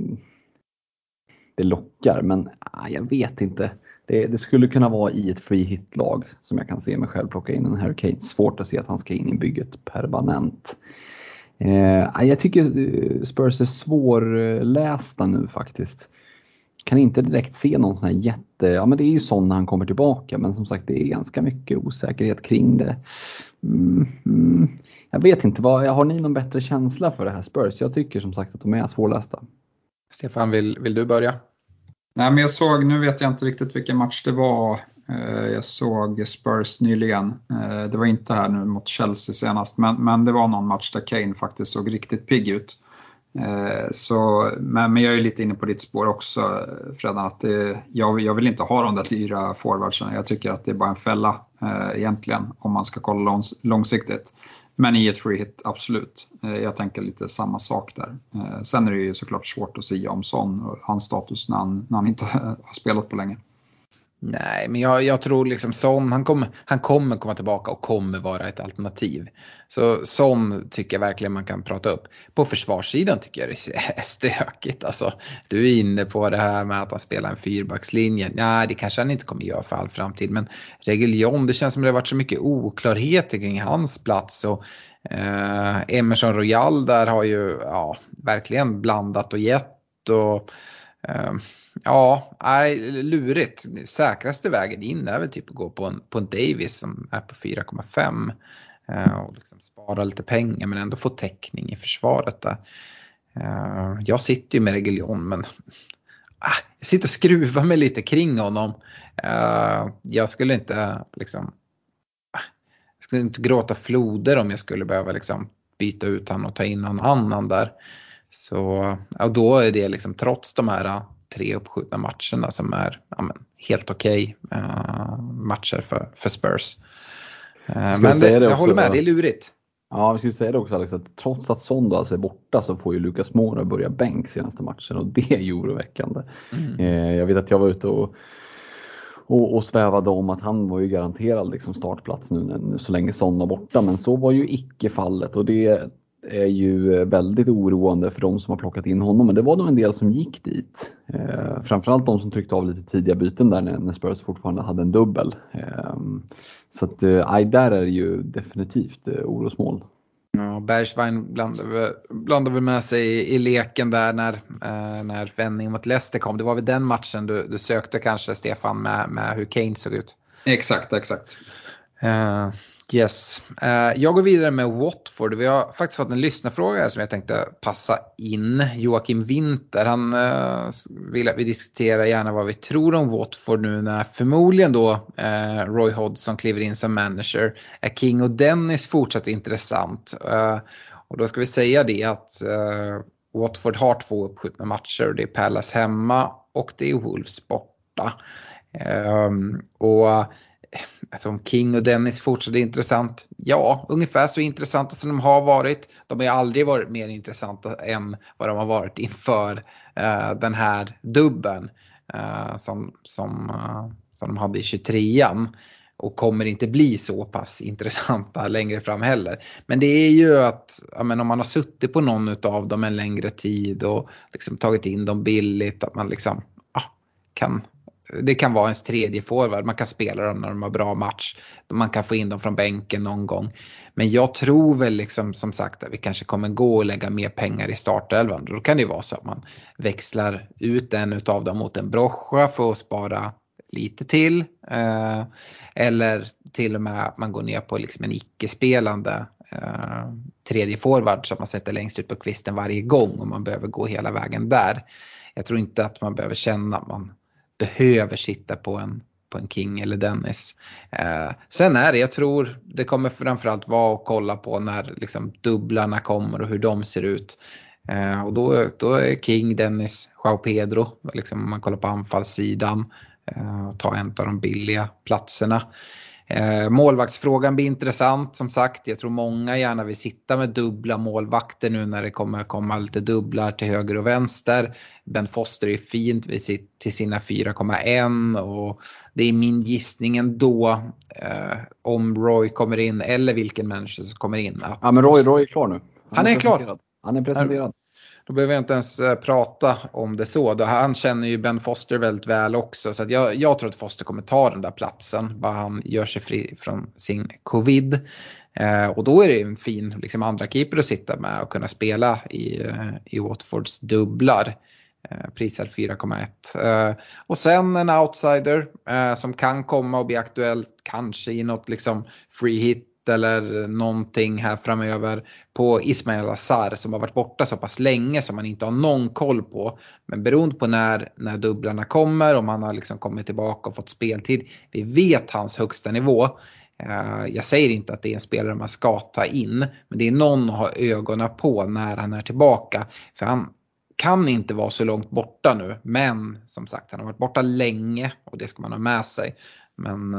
det lockar, men jag vet inte. Det skulle kunna vara i ett free hit-lag som jag kan se mig själv plocka in en Harry Kane. Svårt att se att han ska in i bygget permanent. Jag tycker Spurs är svårlästa nu faktiskt. Kan inte direkt se någon sån här men det är ju sån när han kommer tillbaka, men som sagt det är ganska mycket osäkerhet kring det. Jag vet inte, har ni någon bättre känsla för det här Spurs? Jag tycker som sagt att de är svårlästa. Stefan, vill du börja? Nej, men nu vet jag inte riktigt vilken match det var. Jag såg Spurs nyligen. Det var inte här nu mot Chelsea senast, men det var någon match där Kane faktiskt såg riktigt pigg ut. Men jag är lite inne på ditt spår också, Fredan, att jag vill inte ha de där dyra forwardsen. Jag tycker att det är bara en fälla egentligen om man ska kolla långsiktigt. Men i ett free hit, absolut. Jag tänker lite samma sak där. Sen är det ju såklart svårt att säga om Son och hans status när han inte har spelat på länge. Nej, men jag tror liksom Son, han kommer komma tillbaka och kommer vara ett alternativ. Så Son tycker jag verkligen man kan prata upp. På försvarssidan tycker jag det är stökigt. Alltså, du är inne på det här med att han spelar en 4-backslinje. Nej, det kanske han inte kommer göra för all framtid. Men Reguljon, det känns som det har varit så mycket oklarheter kring hans plats. Och Emerson Royal där har ju verkligen blandat och gett. Och lurigt. Säkraste vägen in är väl typ att gå på en Davis som är på 4,5 och liksom spara lite pengar men ändå få täckning i försvaret där. Jag sitter ju med Reguilón, men jag sitter och skruvar mig lite kring honom. Jag skulle inte liksom, jag skulle inte gråta floder om jag skulle behöva liksom byta ut han och ta in någon annan där. Så då är det liksom trots de här 3 uppskjutna matcherna som är helt okej matcher för Spurs. Men jag håller med, det är lurigt. Ja, vi skulle säga det också, Alex, att trots att Son alltså är borta så får ju Lucas Moura börja bänk senaste matchen, och det är ju oroväckande. Jag vet att jag var ute och svävade om att han var ju garanterad liksom startplats nu så länge Son var borta, men så var ju icke fallet, och det är ju väldigt oroande för de som har plockat in honom, men det var nog en del som gick dit. Framförallt de som tryckte av lite tidiga byten där när Spurs fortfarande hade en dubbel. Så att där är det ju definitivt orosmål. Ja, Bergwijn blandade väl med sig i leken där när vändningen mot Leicester kom. Det var väl den matchen du sökte kanske, Stefan, med hur Kane såg ut. Exakt. Yes. Jag går vidare med Watford. Vi har faktiskt fått en lyssnarfråga som jag tänkte passa in. Joakim Winter, han vill att vi diskuterar gärna vad vi tror om Watford nu när förmodligen då Roy Hodgson kliver in som manager. Är King och Dennis fortsatt intressant? Och då ska vi säga det att Watford har 2 uppskjutna matcher. Det är Palace hemma och det är Wolves borta. Alltså om King och Dennis fortsätter intressant, ja, ungefär så intressanta som de har varit. De har aldrig varit mer intressanta än vad de har varit inför den här dubben som de hade i 23an, och kommer inte bli så pass intressanta längre fram heller. Men det är ju att om man har suttit på någon av dem en längre tid och liksom tagit in dem billigt, att man liksom det kan vara ens tredje forward. Man kan spela dem när de har bra match. Man kan få in dem från bänken någon gång. Men jag tror väl liksom, som sagt, att vi kanske kommer gå och lägga mer pengar i startelvan. Då kan det ju vara så att man växlar ut en utav dem mot en Brocha för att spara lite till. Eller till och med att man går ner på liksom en icke-spelande tredje forward, så att man sätter längst ut på kvisten varje gång och man behöver gå hela vägen där. Jag tror inte att man behöver känna att man behöver sitta på en King eller Dennis. Sen är det, jag tror det kommer framförallt vara att kolla på när liksom dubblarna kommer och hur de ser ut. Och då är King, Dennis, João Pedro, liksom, om man kollar på anfallssidan, ta en av de billiga platserna. Målvaktsfrågan blir intressant, som sagt. Jag tror många gärna vill sitta med dubbla målvakter nu när det kommer komma lite dubblar till höger och vänster. Ben Foster är fint till sina 4,1, och det är min gissning ändå om Roy kommer in eller vilken människa som kommer in. Ja, men Roy är klar nu. Han är klar. Han är presenterad. Då behöver jag inte ens prata om det så. Han känner ju Ben Foster väldigt väl också. Så att jag tror att Foster kommer ta den där platsen. Bara han gör sig fri från sin covid. Och då är det en fin liksom, andra keeper att sitta med och kunna spela i Watfords dubblar. Prisad 4,1. Och sen en outsider som kan komma och bli aktuellt kanske i något liksom free hit eller någonting här framöver, på Ismail Assar, som har varit borta så pass länge som man inte har någon koll på. Men beroende på när dubblarna kommer, om han har liksom kommit tillbaka och fått speltid, vi vet hans högsta nivå. Jag säger inte att det är en spelare man ska ta in, men det är någon att ha ögonen på när han är tillbaka. För han kan inte vara så långt borta nu, men som sagt, han har varit borta länge och det ska man ha med sig. Men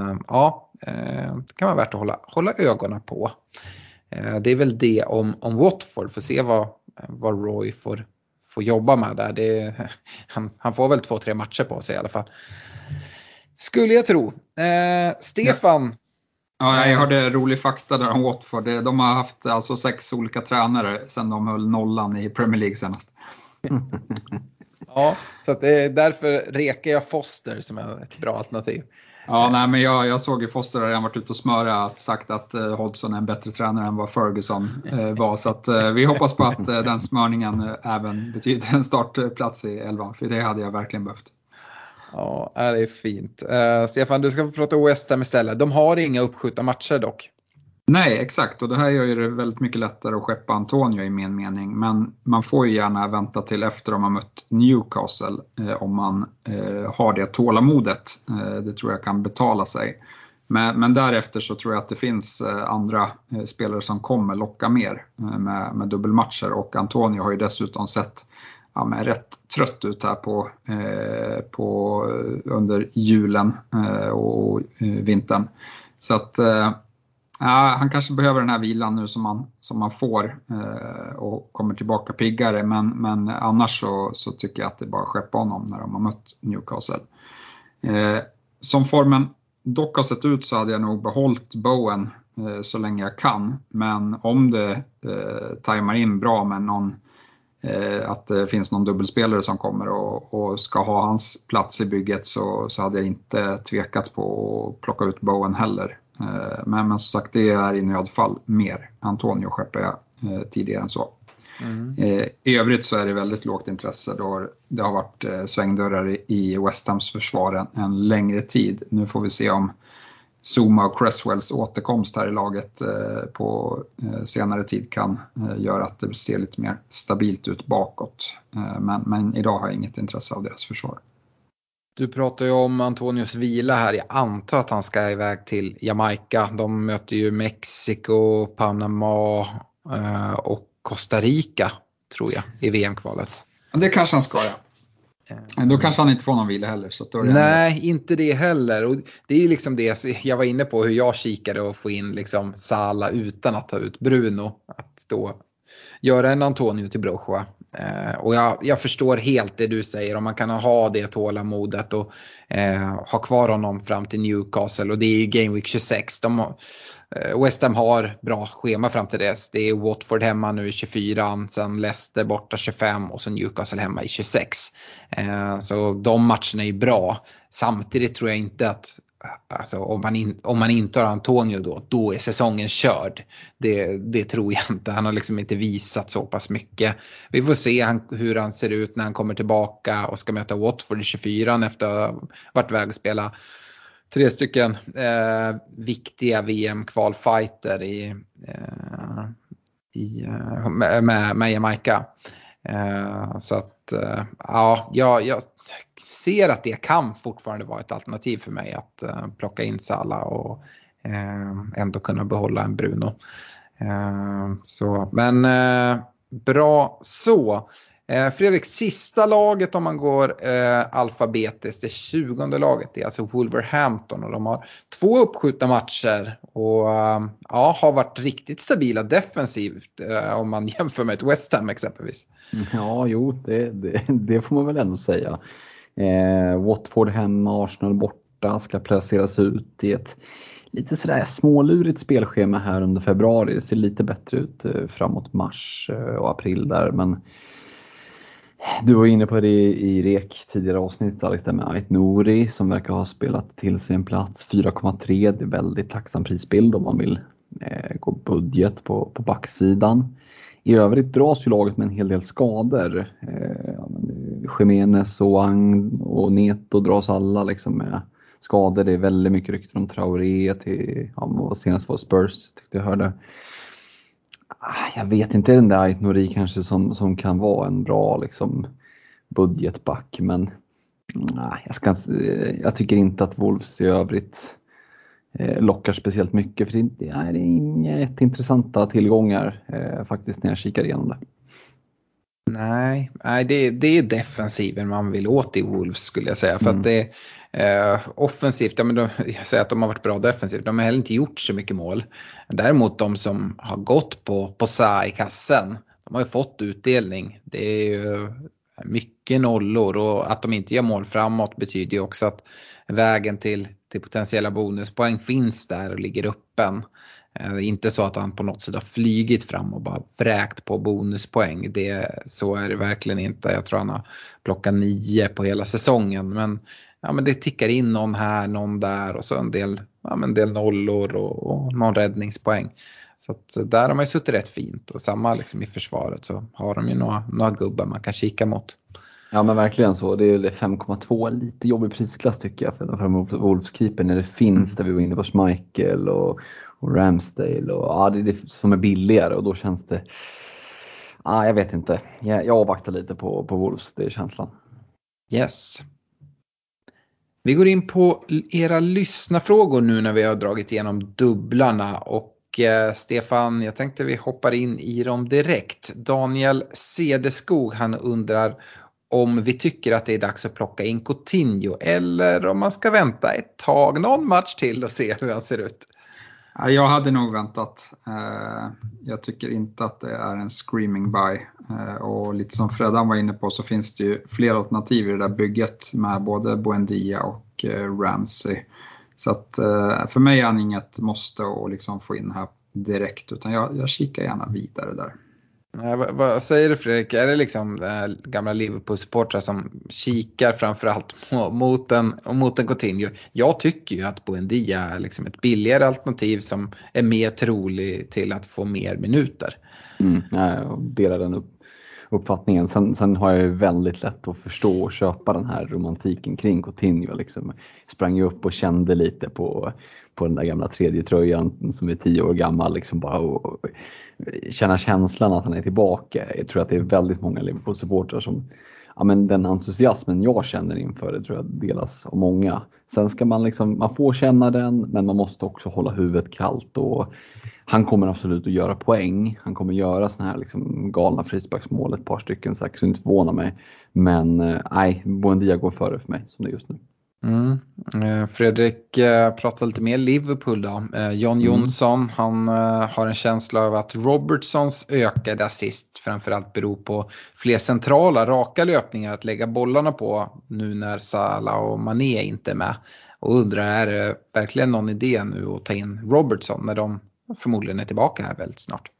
det kan vara värt att hålla ögonen på. Det är väl det om Watford. Får se vad Roy får jobba med där. Han får väl 2-3 matcher på sig i alla fall, skulle jag tro. Stefan? Ja, jag hörde rolig fakta där om Watford. De har haft alltså 6 olika tränare sedan de höll nollan i Premier League senast. Ja, så att det är därför rekar jag Foster som är ett bra alternativ. Ja, nej, men jag såg ju Foster har varit ute och sagt att Hodgson är en bättre tränare än vad Ferguson var. Så att vi hoppas på att den smörningen även betyder en startplats i 11. För det hade jag verkligen behövt. Ja, det är fint. Stefan, du ska få prata West Ham istället. De har inga uppskjutna matcher dock. Nej, exakt. Och det här gör ju det väldigt mycket lättare att skeppa Antonio i min mening. Men man får ju gärna vänta till efter om man mött Newcastle om man har det tålamodet. Det tror jag kan betala sig. Men därefter så tror jag att det finns andra spelare som kommer locka mer med dubbelmatcher. Och Antonio har ju dessutom sett rätt trött ut här på under julen och vintern. Så att han kanske behöver den här vilan nu som man får och kommer tillbaka piggare. Men annars så tycker jag att det är bara att skeppa honom när de har mött Newcastle. Som formen dock har sett ut så hade jag nog behållit Bowen så länge jag kan. Men om det tajmar in bra med att det finns någon dubbelspelare som kommer och ska ha hans plats i bygget så hade jag inte tvekat på att plocka ut Bowen heller. Men som sagt, det är i nödfall mer. Antonio skeppar jag tidigare än så. I övrigt så är det väldigt lågt intresse då det har varit svängdörrar i West Hams försvar en längre tid. Nu får vi se om Zuma och Cresswells återkomst här i laget på senare tid kan göra att det ser lite mer stabilt ut bakåt. Men idag har jag inget intresse av deras försvar. Du pratar ju om Antonios vila här. Jag antar att han ska iväg till Jamaica. De möter ju Mexiko, Panama och Costa Rica, tror jag, i VM-kvalet. Det kanske han ska, ja. Då kanske han inte får någon vila heller. Så då nej, inte det heller. Och det är ju liksom det jag var inne på, hur jag kikade och få in liksom Salah utan att ta ut Bruno. Att då göra en Antonio till Broja. Och jag förstår helt det du säger, om man kan ha det tålamodet och ha kvar honom fram till Newcastle. Och det är ju Game Week 26. West Ham har bra schema fram till dess. Det är Watford hemma nu i 24, sen Leicester borta 25 och så Newcastle hemma i 26. Så de matcherna är bra. Samtidigt tror jag inte att om man inte har Antonio då är säsongen körd. Det tror jag inte. Han har liksom inte visat så pass mycket. Vi får se hur han ser ut när han kommer tillbaka och ska möta Watford i 24 efter att ha varit väg och spela 3 stycken viktiga VM-kvalfighter med Jamaica. Så att jag ser att det kan fortfarande vara ett alternativ för mig att plocka in Salah och ändå kunna behålla en Bruno. Men bra så. Fredrik, sista laget om man går alfabetiskt, det 20:e laget, det är alltså Wolverhampton och de har 2 uppskjutna matcher och har varit riktigt stabila defensivt om man jämför med ett West Ham exempelvis. Ja, jo, det får man väl ändå säga. Watford hemma, Arsenal borta, ska placeras ut i ett lite sådär smålurigt spelschema här under februari. Det ser lite bättre ut framåt mars och april där, men du var inne på det i REK tidigare avsnitt, Alex, där med Ait Nouri som verkar ha spelat till sig en plats. 4,3, det är väldigt tacksam prisbild om man vill gå budget på backsidan. I övrigt dras ju laget med en hel del skador. Jimenez och Ang och Neto dras alla liksom med skador. Det är väldigt mycket rykten om Traoré till, senast var Spurs, tyckte jag hörde. Jag vet inte, den där Ait Nouri kanske som kan vara en bra liksom budgetback, men jag tycker inte att Wolves i övrigt lockar speciellt mycket, för det är inget intressanta tillgångar faktiskt när jag kikar igenom det. Nej, det är defensiven man vill åt i Wolves, skulle jag säga. För att det är offensivt, jag säger att de har varit bra defensivt. De har heller inte gjort så mycket mål. Däremot de som har gått på Sa i kassen, de har ju fått utdelning. Det är ju mycket nollor, och att de inte gör mål framåt betyder ju också att vägen till potentiella bonuspoäng finns där och ligger öppen. Inte så att han på något sätt har flygit fram och bara vräkt på bonuspoäng. Så är det verkligen inte. Jag tror han har plockat 9 på hela säsongen. Men det tickar in någon här, någon där och så en del nollor och någon räddningspoäng. Så att där har man ju suttit rätt fint. Och samma liksom i försvaret så har de ju några gubbar man kan kika mot. Ja, men verkligen så. Det är 5,2, lite jobbig prisklass tycker jag för Wolves-keeper när det finns, där vi var inne på Schmeichel och och Ramsdale och det är det som är billigare och då känns det, jag vet inte. Jag avvaktar lite på Wolves, det är känslan. Yes. Vi går in på era lyssnarfrågor nu när vi har dragit igenom dubblarna och Stefan, jag tänkte vi hoppar in i dem direkt. Daniel Cederskog, han undrar om vi tycker att det är dags att plocka in Coutinho eller om man ska vänta ett tag, någon match till och se hur han ser ut. Jag hade nog väntat. Jag tycker inte att det är en screaming buy. Och lite som Fredan var inne på så finns det ju fler alternativ i det där bygget med både Buendia och Ramsey. Så att för mig är han inget måste att liksom få in här direkt, utan jag kikar gärna vidare där. Vad säger du, Fredrik? Är det liksom gamla Liverpool-supportrar som kikar framförallt mot en Coutinho? Jag tycker ju att Buendia är liksom ett billigare alternativ som är mer trolig till att få mer minuter. Jag delar den uppfattningen. Sen har jag ju väldigt lätt att förstå och köpa den här romantiken kring Coutinho. Liksom. Sprang ju upp och kände lite på den där gamla 3:e tröjan som är 10 år gammal. Liksom bara och känna känslan att han är tillbaka. Jag tror att det är väldigt många Liverpool-supportrar som, men den entusiasmen jag känner inför det tror jag delas av många. Sen ska man man får känna den, men man måste också hålla huvudet kallt och han kommer absolut att göra poäng. Han kommer göra såna här galna frisparksmål, ett par stycken säkert, så inte förvånar mig. Men Buendia går före för mig som det är just nu. Fredrik pratar lite mer Liverpool då. John Jonsson, han har en känsla av att Robertsons ökade assist framförallt beror på fler centrala raka löpningar att lägga bollarna på nu när Salah och Mané inte är med. Och undrar, är det verkligen någon idé nu att ta in Robertson när de förmodligen är tillbaka här väldigt snart?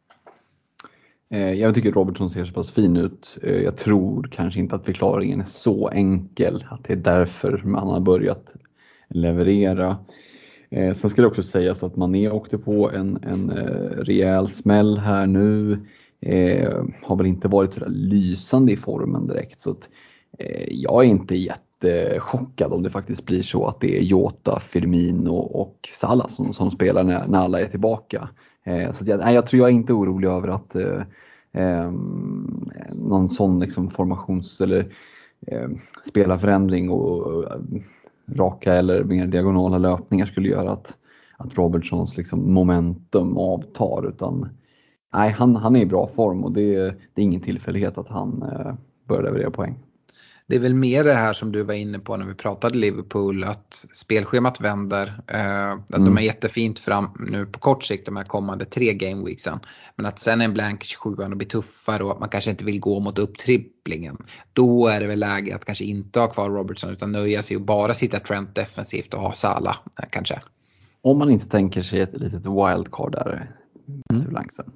Jag tycker Robertson ser så pass fin ut. Jag tror kanske inte att förklaringen är så enkel. Att det är därför man har börjat leverera. Sen ska det också sägas att Mané åkte på en rejäl smäll här nu. Har väl inte varit så där lysande i formen direkt. Så att, jag är inte jättechockad om det faktiskt blir så att det är Jota, Firmino och Salah som spelar när alla är tillbaka. Så jag tror jag är inte orolig över att någon sån formations- eller spelarförändring och raka eller mer diagonala löpningar skulle göra att Robertsons momentum avtar, utan han är i bra form och det är ingen tillfällighet att han börjar leverera poäng. Det är väl mer det här som du var inne på när vi pratade Liverpool, att spelschemat vänder. De är jättefint fram nu på kort sikt, de här kommande 3 gameweeksen. Men att sen en blank 27 och blir tuffare och att man kanske inte vill gå mot upptripplingen. Då är det väl läge att kanske inte ha kvar Robertson utan nöja sig och bara sitta Trent defensivt och ha Salah kanske. Om man inte tänker sig ett litet wildcard där till blanksen.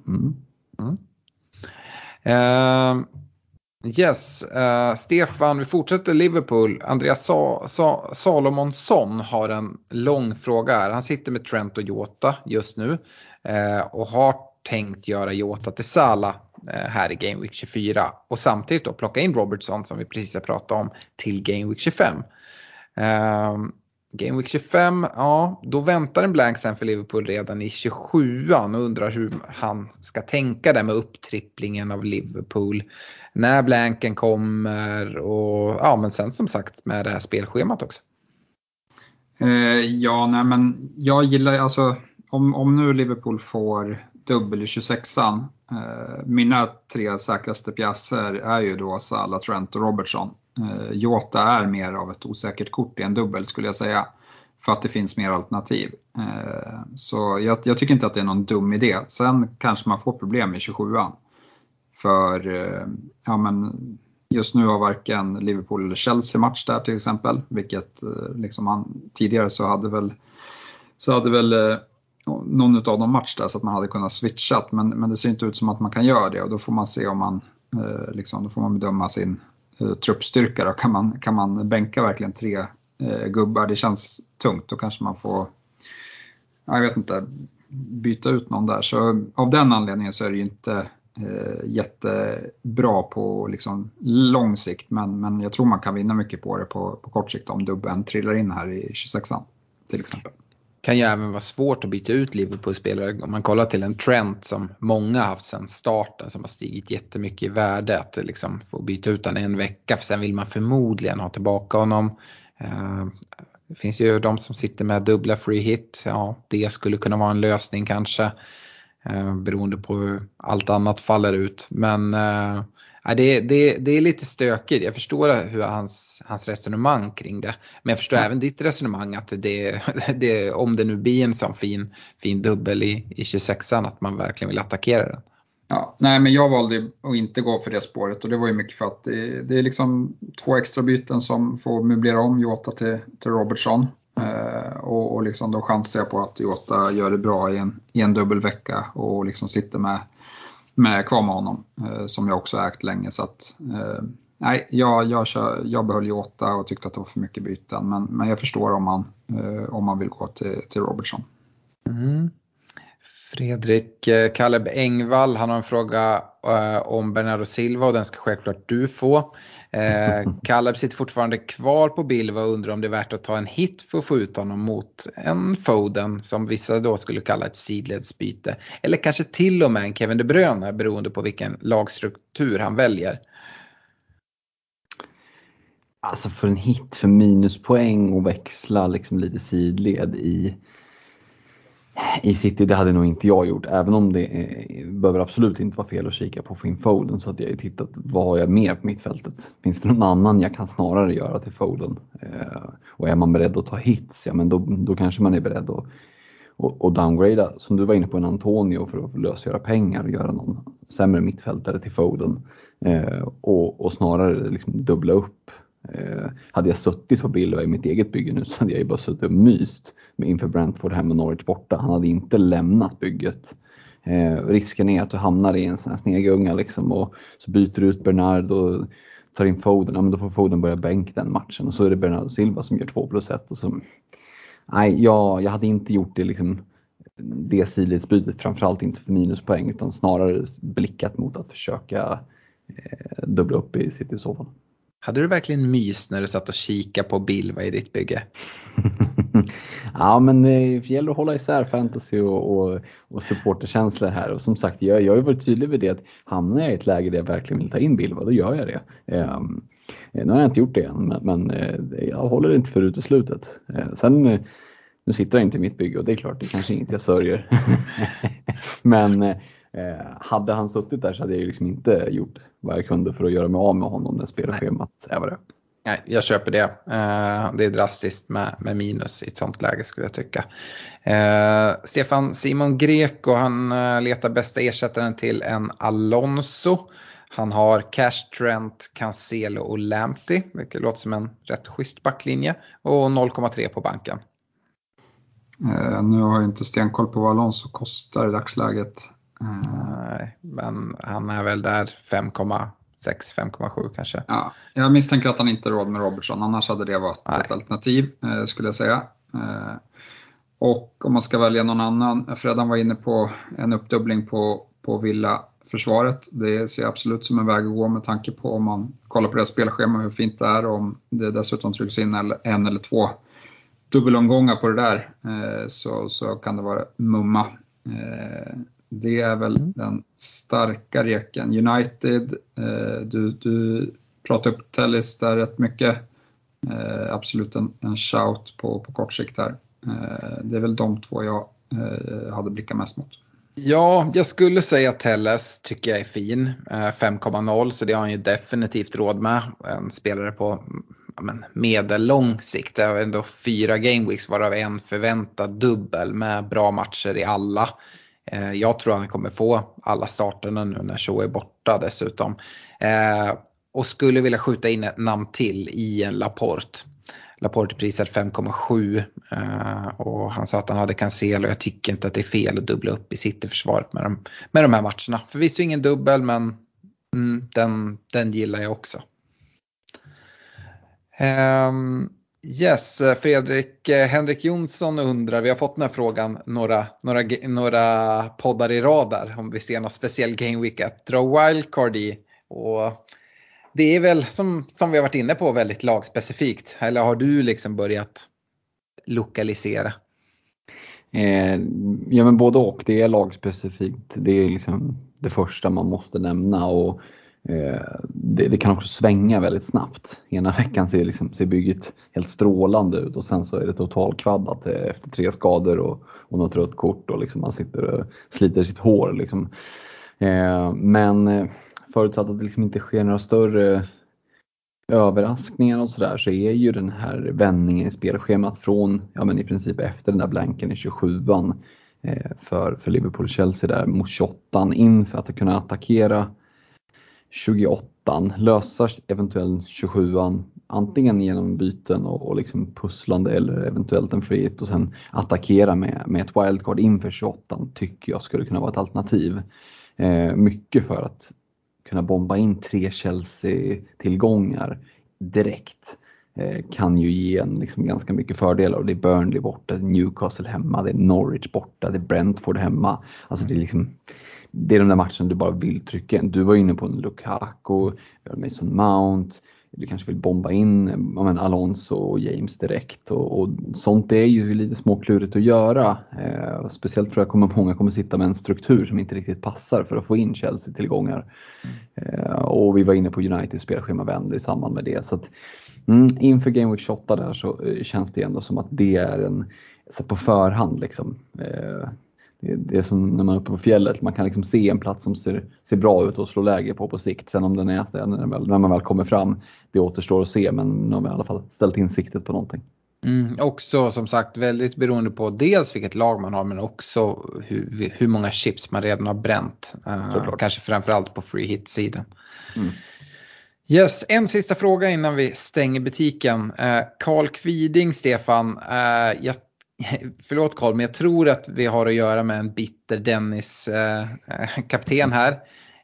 Yes, Stefan, vi fortsätter Liverpool. Andreas Salomonsson har en lång fråga här. Han sitter med Trent och Jota just nu och har tänkt göra Jota till Salah här i Game Week 24 och samtidigt då plocka in Robertson som vi precis har pratat om till Game Week 25. Game Week 25, då väntar en blank sen för Liverpool redan i 27an och undrar hur han ska tänka där med upptripplingen av Liverpool när blanken kommer och men sen som sagt med det här spelschemat också. Men jag gillar om nu Liverpool får dubbel i 26an, mina 3 säkraste pjäser är ju då Salah, Trent och Robertson. Jota är mer av ett osäkert kort i en dubbel skulle jag säga, för att det finns mer alternativ. Så jag tycker inte att det är någon dum idé. Sen kanske man får problem i 27an. För just nu har varken Liverpool eller Chelsea match där till exempel. Vilket tidigare så hade väl någon av dem match där så att man hade kunnat switchat. Men det ser inte ut som att man kan göra det. Och då får man se om man då får man bedöma sin truppstyrka. Då kan man bänka verkligen 3 gubbar. Det känns tungt. Då kanske man får, jag vet inte, byta ut någon där. Så av den anledningen så är det ju inte jättebra på lång sikt. Men jag tror man kan vinna mycket på det på kort sikt om dubben trillar in här i 26an till exempel. Kan ju även vara svårt att byta ut Liverpool-spelare om man kollar till en trend som många har haft sedan starten som har stigit jättemycket i värde, att liksom få byta ut den en vecka för sen vill man förmodligen ha tillbaka honom. Det finns ju de som sitter med dubbla free hit, ja det skulle kunna vara en lösning kanske beroende på hur allt annat faller ut, men det är lite stökigt. Jag förstår hur hans resonemang kring det. Men jag förstår även ditt resonemang att det om det nu blir en sån fin dubbel i 26an att man verkligen vill attackera den. Ja, nej men jag valde att inte gå för det spåret och det var ju mycket för att det är liksom 2 extra byten som får möblera om Jota till Robertson. Och liksom då chansar jag på att Jota gör det bra i en dubbelvecka och liksom sitter med kvar med honom som jag också ägt länge, så att nej, jag behöll Jota och tyckte att det var för mycket byten, men jag förstår om man vill gå till Robertson. Fredrik Caleb Engvall, han har en fråga om Bernardo Silva och den ska självklart du få. Caleb sitter fortfarande kvar på Bilva och undrar om det är värt att ta en hit för att få ut honom mot en Foden som vissa då skulle kalla ett sidledsbyte. Eller kanske till och med en Kevin De Bruyne beroende på vilken lagstruktur han väljer. Alltså för en hit för minuspoäng och växla liksom lite sidled i City, det hade nog inte jag gjort. Även om det behöver absolut inte vara fel att kika på Phil Foden, så att jag har tittat vad har jag mer på mittfältet. Finns det någon annan jag kan snarare göra till Foden? Och är man beredd att ta hits, ja men då kanske man är beredd att downgrada. Som du var inne på, en Antonio för att lösgöra pengar och göra någon sämre mittfältare till Foden. Och snarare liksom dubbla upp. Hade jag suttit på Bilva i mitt eget bygge nu så hade jag ju bara suttit och myst inför Brentford hemma Norwich borta. Han hade inte lämnat bygget. Risken är att du hamnar i en sån här snegunga liksom, och så byter du ut Bernard och tar in Foden. Ja, men då får Foden börja bänk den matchen och så är det Bernardo Silva som gör 2+1 och så. Nej, jag hade inte gjort det liksom, det sidledsbytet, framförallt inte för minuspoäng utan snarare blickat mot att försöka dubbla upp i City i så fall. Hade du verkligen mys när du satt och kika på Bilva i ditt bygge? Ja, men det gäller att hålla isär fantasy och supporterkänslor här. Och som sagt, jag har ju varit tydlig med det att hamnar jag i ett läge där jag verkligen vill ta in Bilva, då gör jag det. Nu har jag inte gjort det än, men jag håller det inte för uteslutet. Sen, nu sitter jag inte i mitt bygge och det är klart, det kanske inget jag sörjer. Men hade han suttit där så hade jag ju liksom inte gjort vad jag kunde för att göra mig av med honom när spelschemat är vad det. Nej, jag köper det. Det är drastiskt med minus i ett sånt läge skulle jag tycka. Stefan Simon Greco, han letar bästa ersättaren till en Alonso. Han har Cash, Trent, Cancelo och Lamptey, vilket låter som en rätt schysst backlinje. Och 0,3 på banken. Nu har jag inte stenkoll på vad Alonso kostar i dagsläget. Nej, men han är väl där 5,6, 5,7 kanske. Ja, jag misstänker att han inte råd med Robertson, annars hade det varit ett alternativ skulle jag säga. Och om man ska välja någon annan, Fredan var inne på en uppdubbling på Villa-försvaret. Det ser absolut som en väg att gå med tanke på om man kollar på det spelschema hur fint det är, och om det dessutom trycks in en eller två dubbelomgångar på det där så kan det vara mumma. Det är väl den starka reken. United, du pratar upp Tellis där rätt mycket. Absolut en shout på kort sikt där. Det är väl de två jag hade blickat mest mot. Ja, jag skulle säga att Telles tycker jag är fin. 5,0, så det har han ju definitivt råd med. En spelare på medellång sikt. Det är ändå 4 gameweeks varav en förväntad dubbel med bra matcher i alla. Jag tror han kommer få alla starterna nu när Shaw är borta dessutom. Och skulle vilja skjuta in ett namn till i en Laporte. Laporte prisar 5,7 och han sa att han hade Cancelo. Jag tycker inte att det är fel att dubbla upp i City-försvaret med de här matcherna. Förvisso ingen dubbel, men den gillar jag också. Yes, Fredrik Henrik Jonsson undrar, vi har fått den här frågan några poddar i rad där, om vi ser någon speciell game week att dra wildcard i, och det är väl som vi har varit inne på väldigt lagspecifikt, eller har du liksom börjat lokalisera? Ja, men både och. Det är lagspecifikt. Det är liksom det första man måste nämna. Och det kan också svänga väldigt snabbt. Ena veckan ser bygget helt strålande ut och sen så är det totalkvaddat efter 3 skador och något rött kort och liksom man sitter och sliter sitt hår. Liksom. Men förutsatt att det liksom inte sker några större överraskningar och sådär, så är ju den här vändningen i spelschemat från i princip efter den där blanken i 27an för Liverpool-Chelsea där mot 28an inför att kunna attackera 28an, lösa eventuellt 27an antingen genom byten och liksom pusslande eller eventuellt en free hit och sen attackera med ett wildcard inför 28an tycker jag skulle kunna vara ett alternativ. Mycket för att kunna bomba in 3 Chelsea-tillgångar direkt kan ju ge en liksom ganska mycket fördelar. Och det är Burnley borta, det är Newcastle hemma, det är Norwich borta, det är Brentford hemma. Alltså det är de där matcherna du bara vill trycka in. Du var inne på en Lukaku, Mason Mount. Du kanske vill bomba in Alonso och James direkt. Och sånt är ju lite småklurigt att göra. Speciellt tror jag många kommer sitta med en struktur som inte riktigt passar för att få in Chelsea-tillgångar. Och vi var inne på Uniteds spelschema vände i samband med det. Så att, inför Game Week 28 där så känns det ändå som att det är så på förhand liksom. Det är som när man är uppe på fjället. Man kan liksom se en plats som ser bra ut och slå läge på sikt. Sen om den är när man väl kommer fram, det återstår att se. Men nu har vi i alla fall ställt in siktet på någonting. Också som sagt väldigt beroende på dels vilket lag man har men också hur många chips man redan har bränt. Kanske framförallt på free hit-sidan. Yes, en sista fråga innan vi stänger butiken. Carl Kviding, Stefan. Förlåt Carl, men jag tror att vi har att göra med en bitter Dennis-kapten här.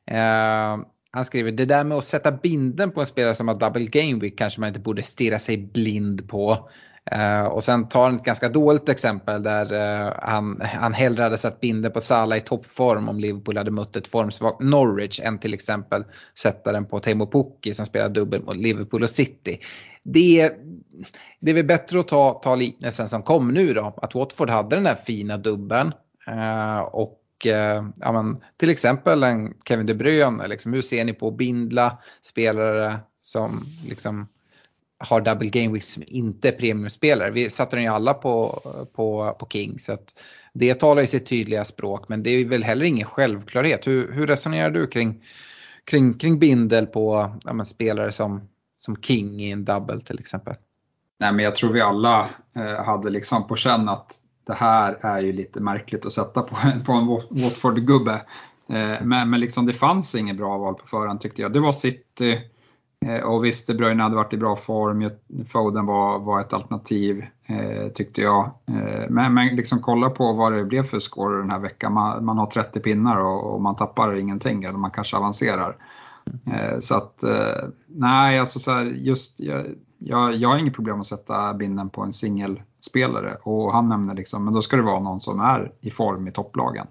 Han skriver, det där med att sätta binden på en spelare som har double game week kanske man inte borde stirra sig blind på. Och sen tar han ett ganska dåligt exempel där han hellre hade satt binden på Salah i toppform om Liverpool hade mött ett formsvagt Norwich än till exempel sätta den på Teemu Pukki som spelar dubbel mot Liverpool och City. Det är väl bättre att ta liknelsen som kom nu då. Att Watford hade den där fina dubben. Till exempel en Kevin De Bruyne. Liksom, hur ser ni på att bindla spelare som liksom har double game week som inte är premiumspelare? Vi satte den ju alla på King. Så att det talar ju sitt tydliga språk. Men det är väl heller ingen självklarhet. Hur resonerar du kring bindel på spelare som King i en double till exempel? Nej, men jag tror vi alla hade liksom på känn att det här är ju lite märkligt att sätta på en Watford-gubbe. Men liksom det fanns inget bra val på förhand tyckte jag. Det var City och visst De Bruyne hade varit i bra form. Foden var ett alternativ tyckte jag. Men liksom kolla på vad det blev för score den här veckan. Man har 30 pinnar och man tappar ingenting eller man kanske avancerar. Så att nej, alltså så här, just jag har inget problem att sätta binden på en singelspelare och han nämner liksom, men då ska det vara någon som är i form i topplagen.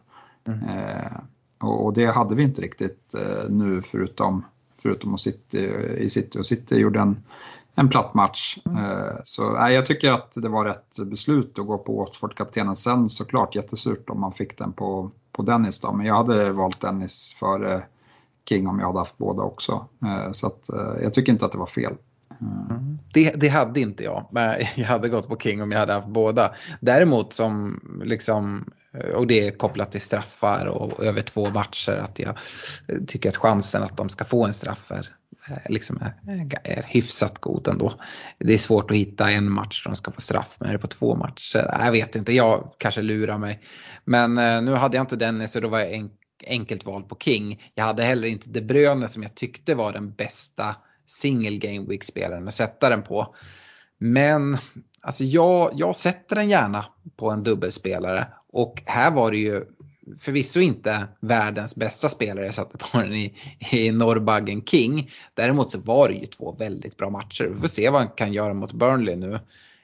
Och det hade vi inte riktigt nu förutom att City och City gjorde en platt match. Så jag tycker att det var rätt beslut att gå på Watford-kaptenen. Sen såklart jättesurt om man fick den på Dennis då, men jag hade valt Dennis för King om jag hade haft båda också. Så att jag tycker inte att det var fel. Det hade inte jag. Men jag hade gått på King om jag hade haft båda. Däremot som liksom, och det är kopplat till straffar och över 2 matcher, att jag tycker att chansen att de ska få en straff är hyfsat god ändå. Det är svårt att hitta en match där de ska få straff, men är det på 2 matcher? Jag vet inte, jag kanske lurar mig. Men nu hade jag inte Dennis så då var jag enkelt val på King. Jag hade heller inte De Bruyne som jag tyckte var den bästa single game week spelaren att sätta den på. Men alltså jag sätter den gärna på en dubbelspelare och här var det ju förvisso inte världens bästa spelare jag satte på den i Norrbaggen King. Däremot så var det ju 2 väldigt bra matcher. Vi får se vad han kan göra mot Burnley nu.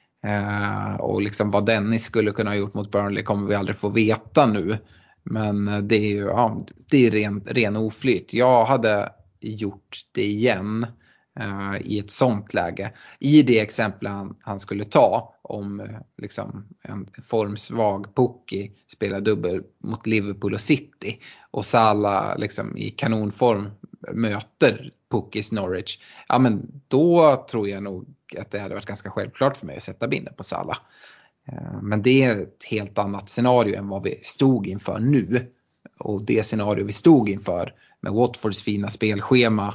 Och liksom vad Dennis skulle kunna ha gjort mot Burnley kommer vi aldrig få veta nu. Men det är ju det är ren oflyt. Jag hade gjort det igen. i ett sånt läge. I det exempel han skulle ta om liksom en formsvag Pukki spelar dubbel mot Liverpool och City och Salah liksom i kanonform möter Pukkis Norwich, ja men då tror jag nog att det hade varit ganska självklart för mig att sätta binden på Salah. Men det är ett helt annat scenario än vad vi stod inför nu. Och det scenario vi stod inför med Watfords fina spelschema,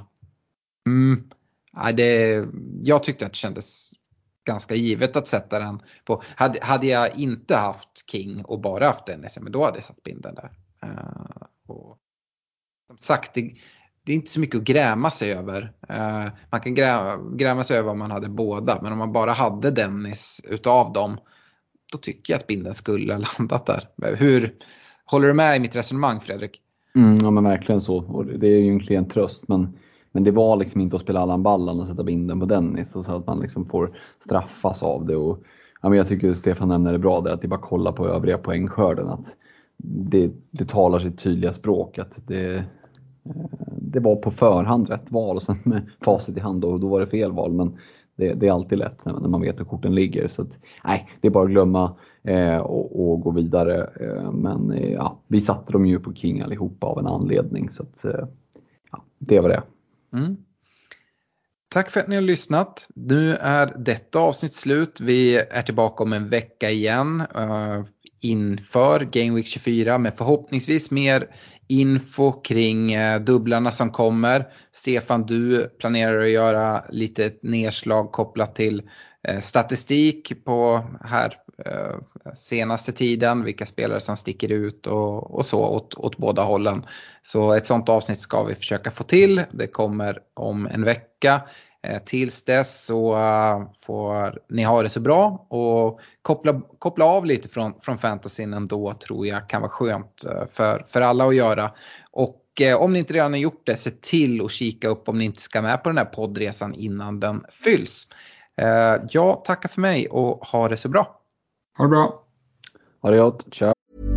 jag tyckte att det kändes ganska givet att sätta den på. Hade jag inte haft King och bara haft Dennis, men då hade jag satt binden där. Och som sagt, det är inte så mycket att gräma sig över. Man kan gräma sig över om man hade båda, men om man bara hade Dennis utav dem, då tycker jag att binden skulle ha landat där. Håller du med i mitt resonemang, Fredrik? Ja, men verkligen så. Och det är ju en klen tröst, men det var liksom inte att spela Allan Ballan och sätta binden på Dennis och så att man liksom får straffas av det. Och ja, men jag tycker Stefan nämner det bra, det att det bara kolla på övriga poängskörden, att det talar sitt tydliga språk, att det var på förhand rätt val och sen med facit i hand då var det fel val, men det är alltid lätt när man vet hur korten ligger, så att, nej, det är bara att glömma och gå vidare, men vi satte dem ju på King allihopa av en anledning, så att det var det. Tack för att ni har lyssnat. Nu är detta avsnitt slut. Vi är tillbaka om en vecka igen inför Game Week 24 med förhoppningsvis mer info kring dubblarna som kommer. Stefan, du planerar att göra lite nedslag kopplat till statistik på här senaste tiden, vilka spelare som sticker ut och så åt båda hållen. Så ett sånt avsnitt ska vi försöka få till. Det kommer om en vecka. Tills dess så får ni ha det så bra och koppla av lite från fantasyn ändå, tror jag kan vara skönt för alla att göra. Och om ni inte redan har gjort det, se till att kika upp om ni inte ska med på den här poddresan innan den fylls. Jag tackar för mig och ha det så bra. Ha det bra. Ha det gott. Ciao.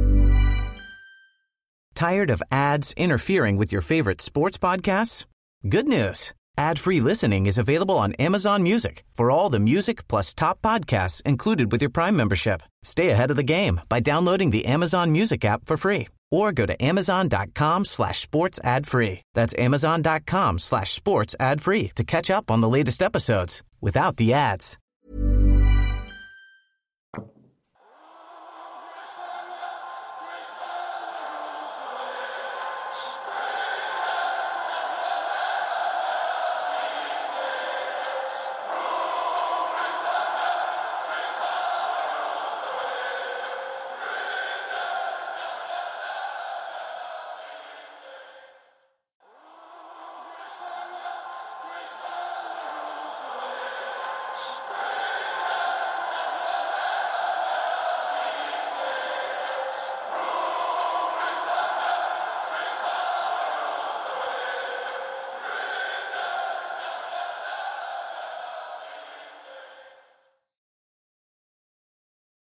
Tired of ads interfering with your favorite sports podcasts? Good news. Ad-free listening is available on Amazon Music for all the music plus top podcasts included with your Prime membership. Stay ahead of the game by downloading the Amazon Music app for free or go to amazon.com/sports ad free. That's amazon.com/sports ad free to catch up on the latest episodes without the ads.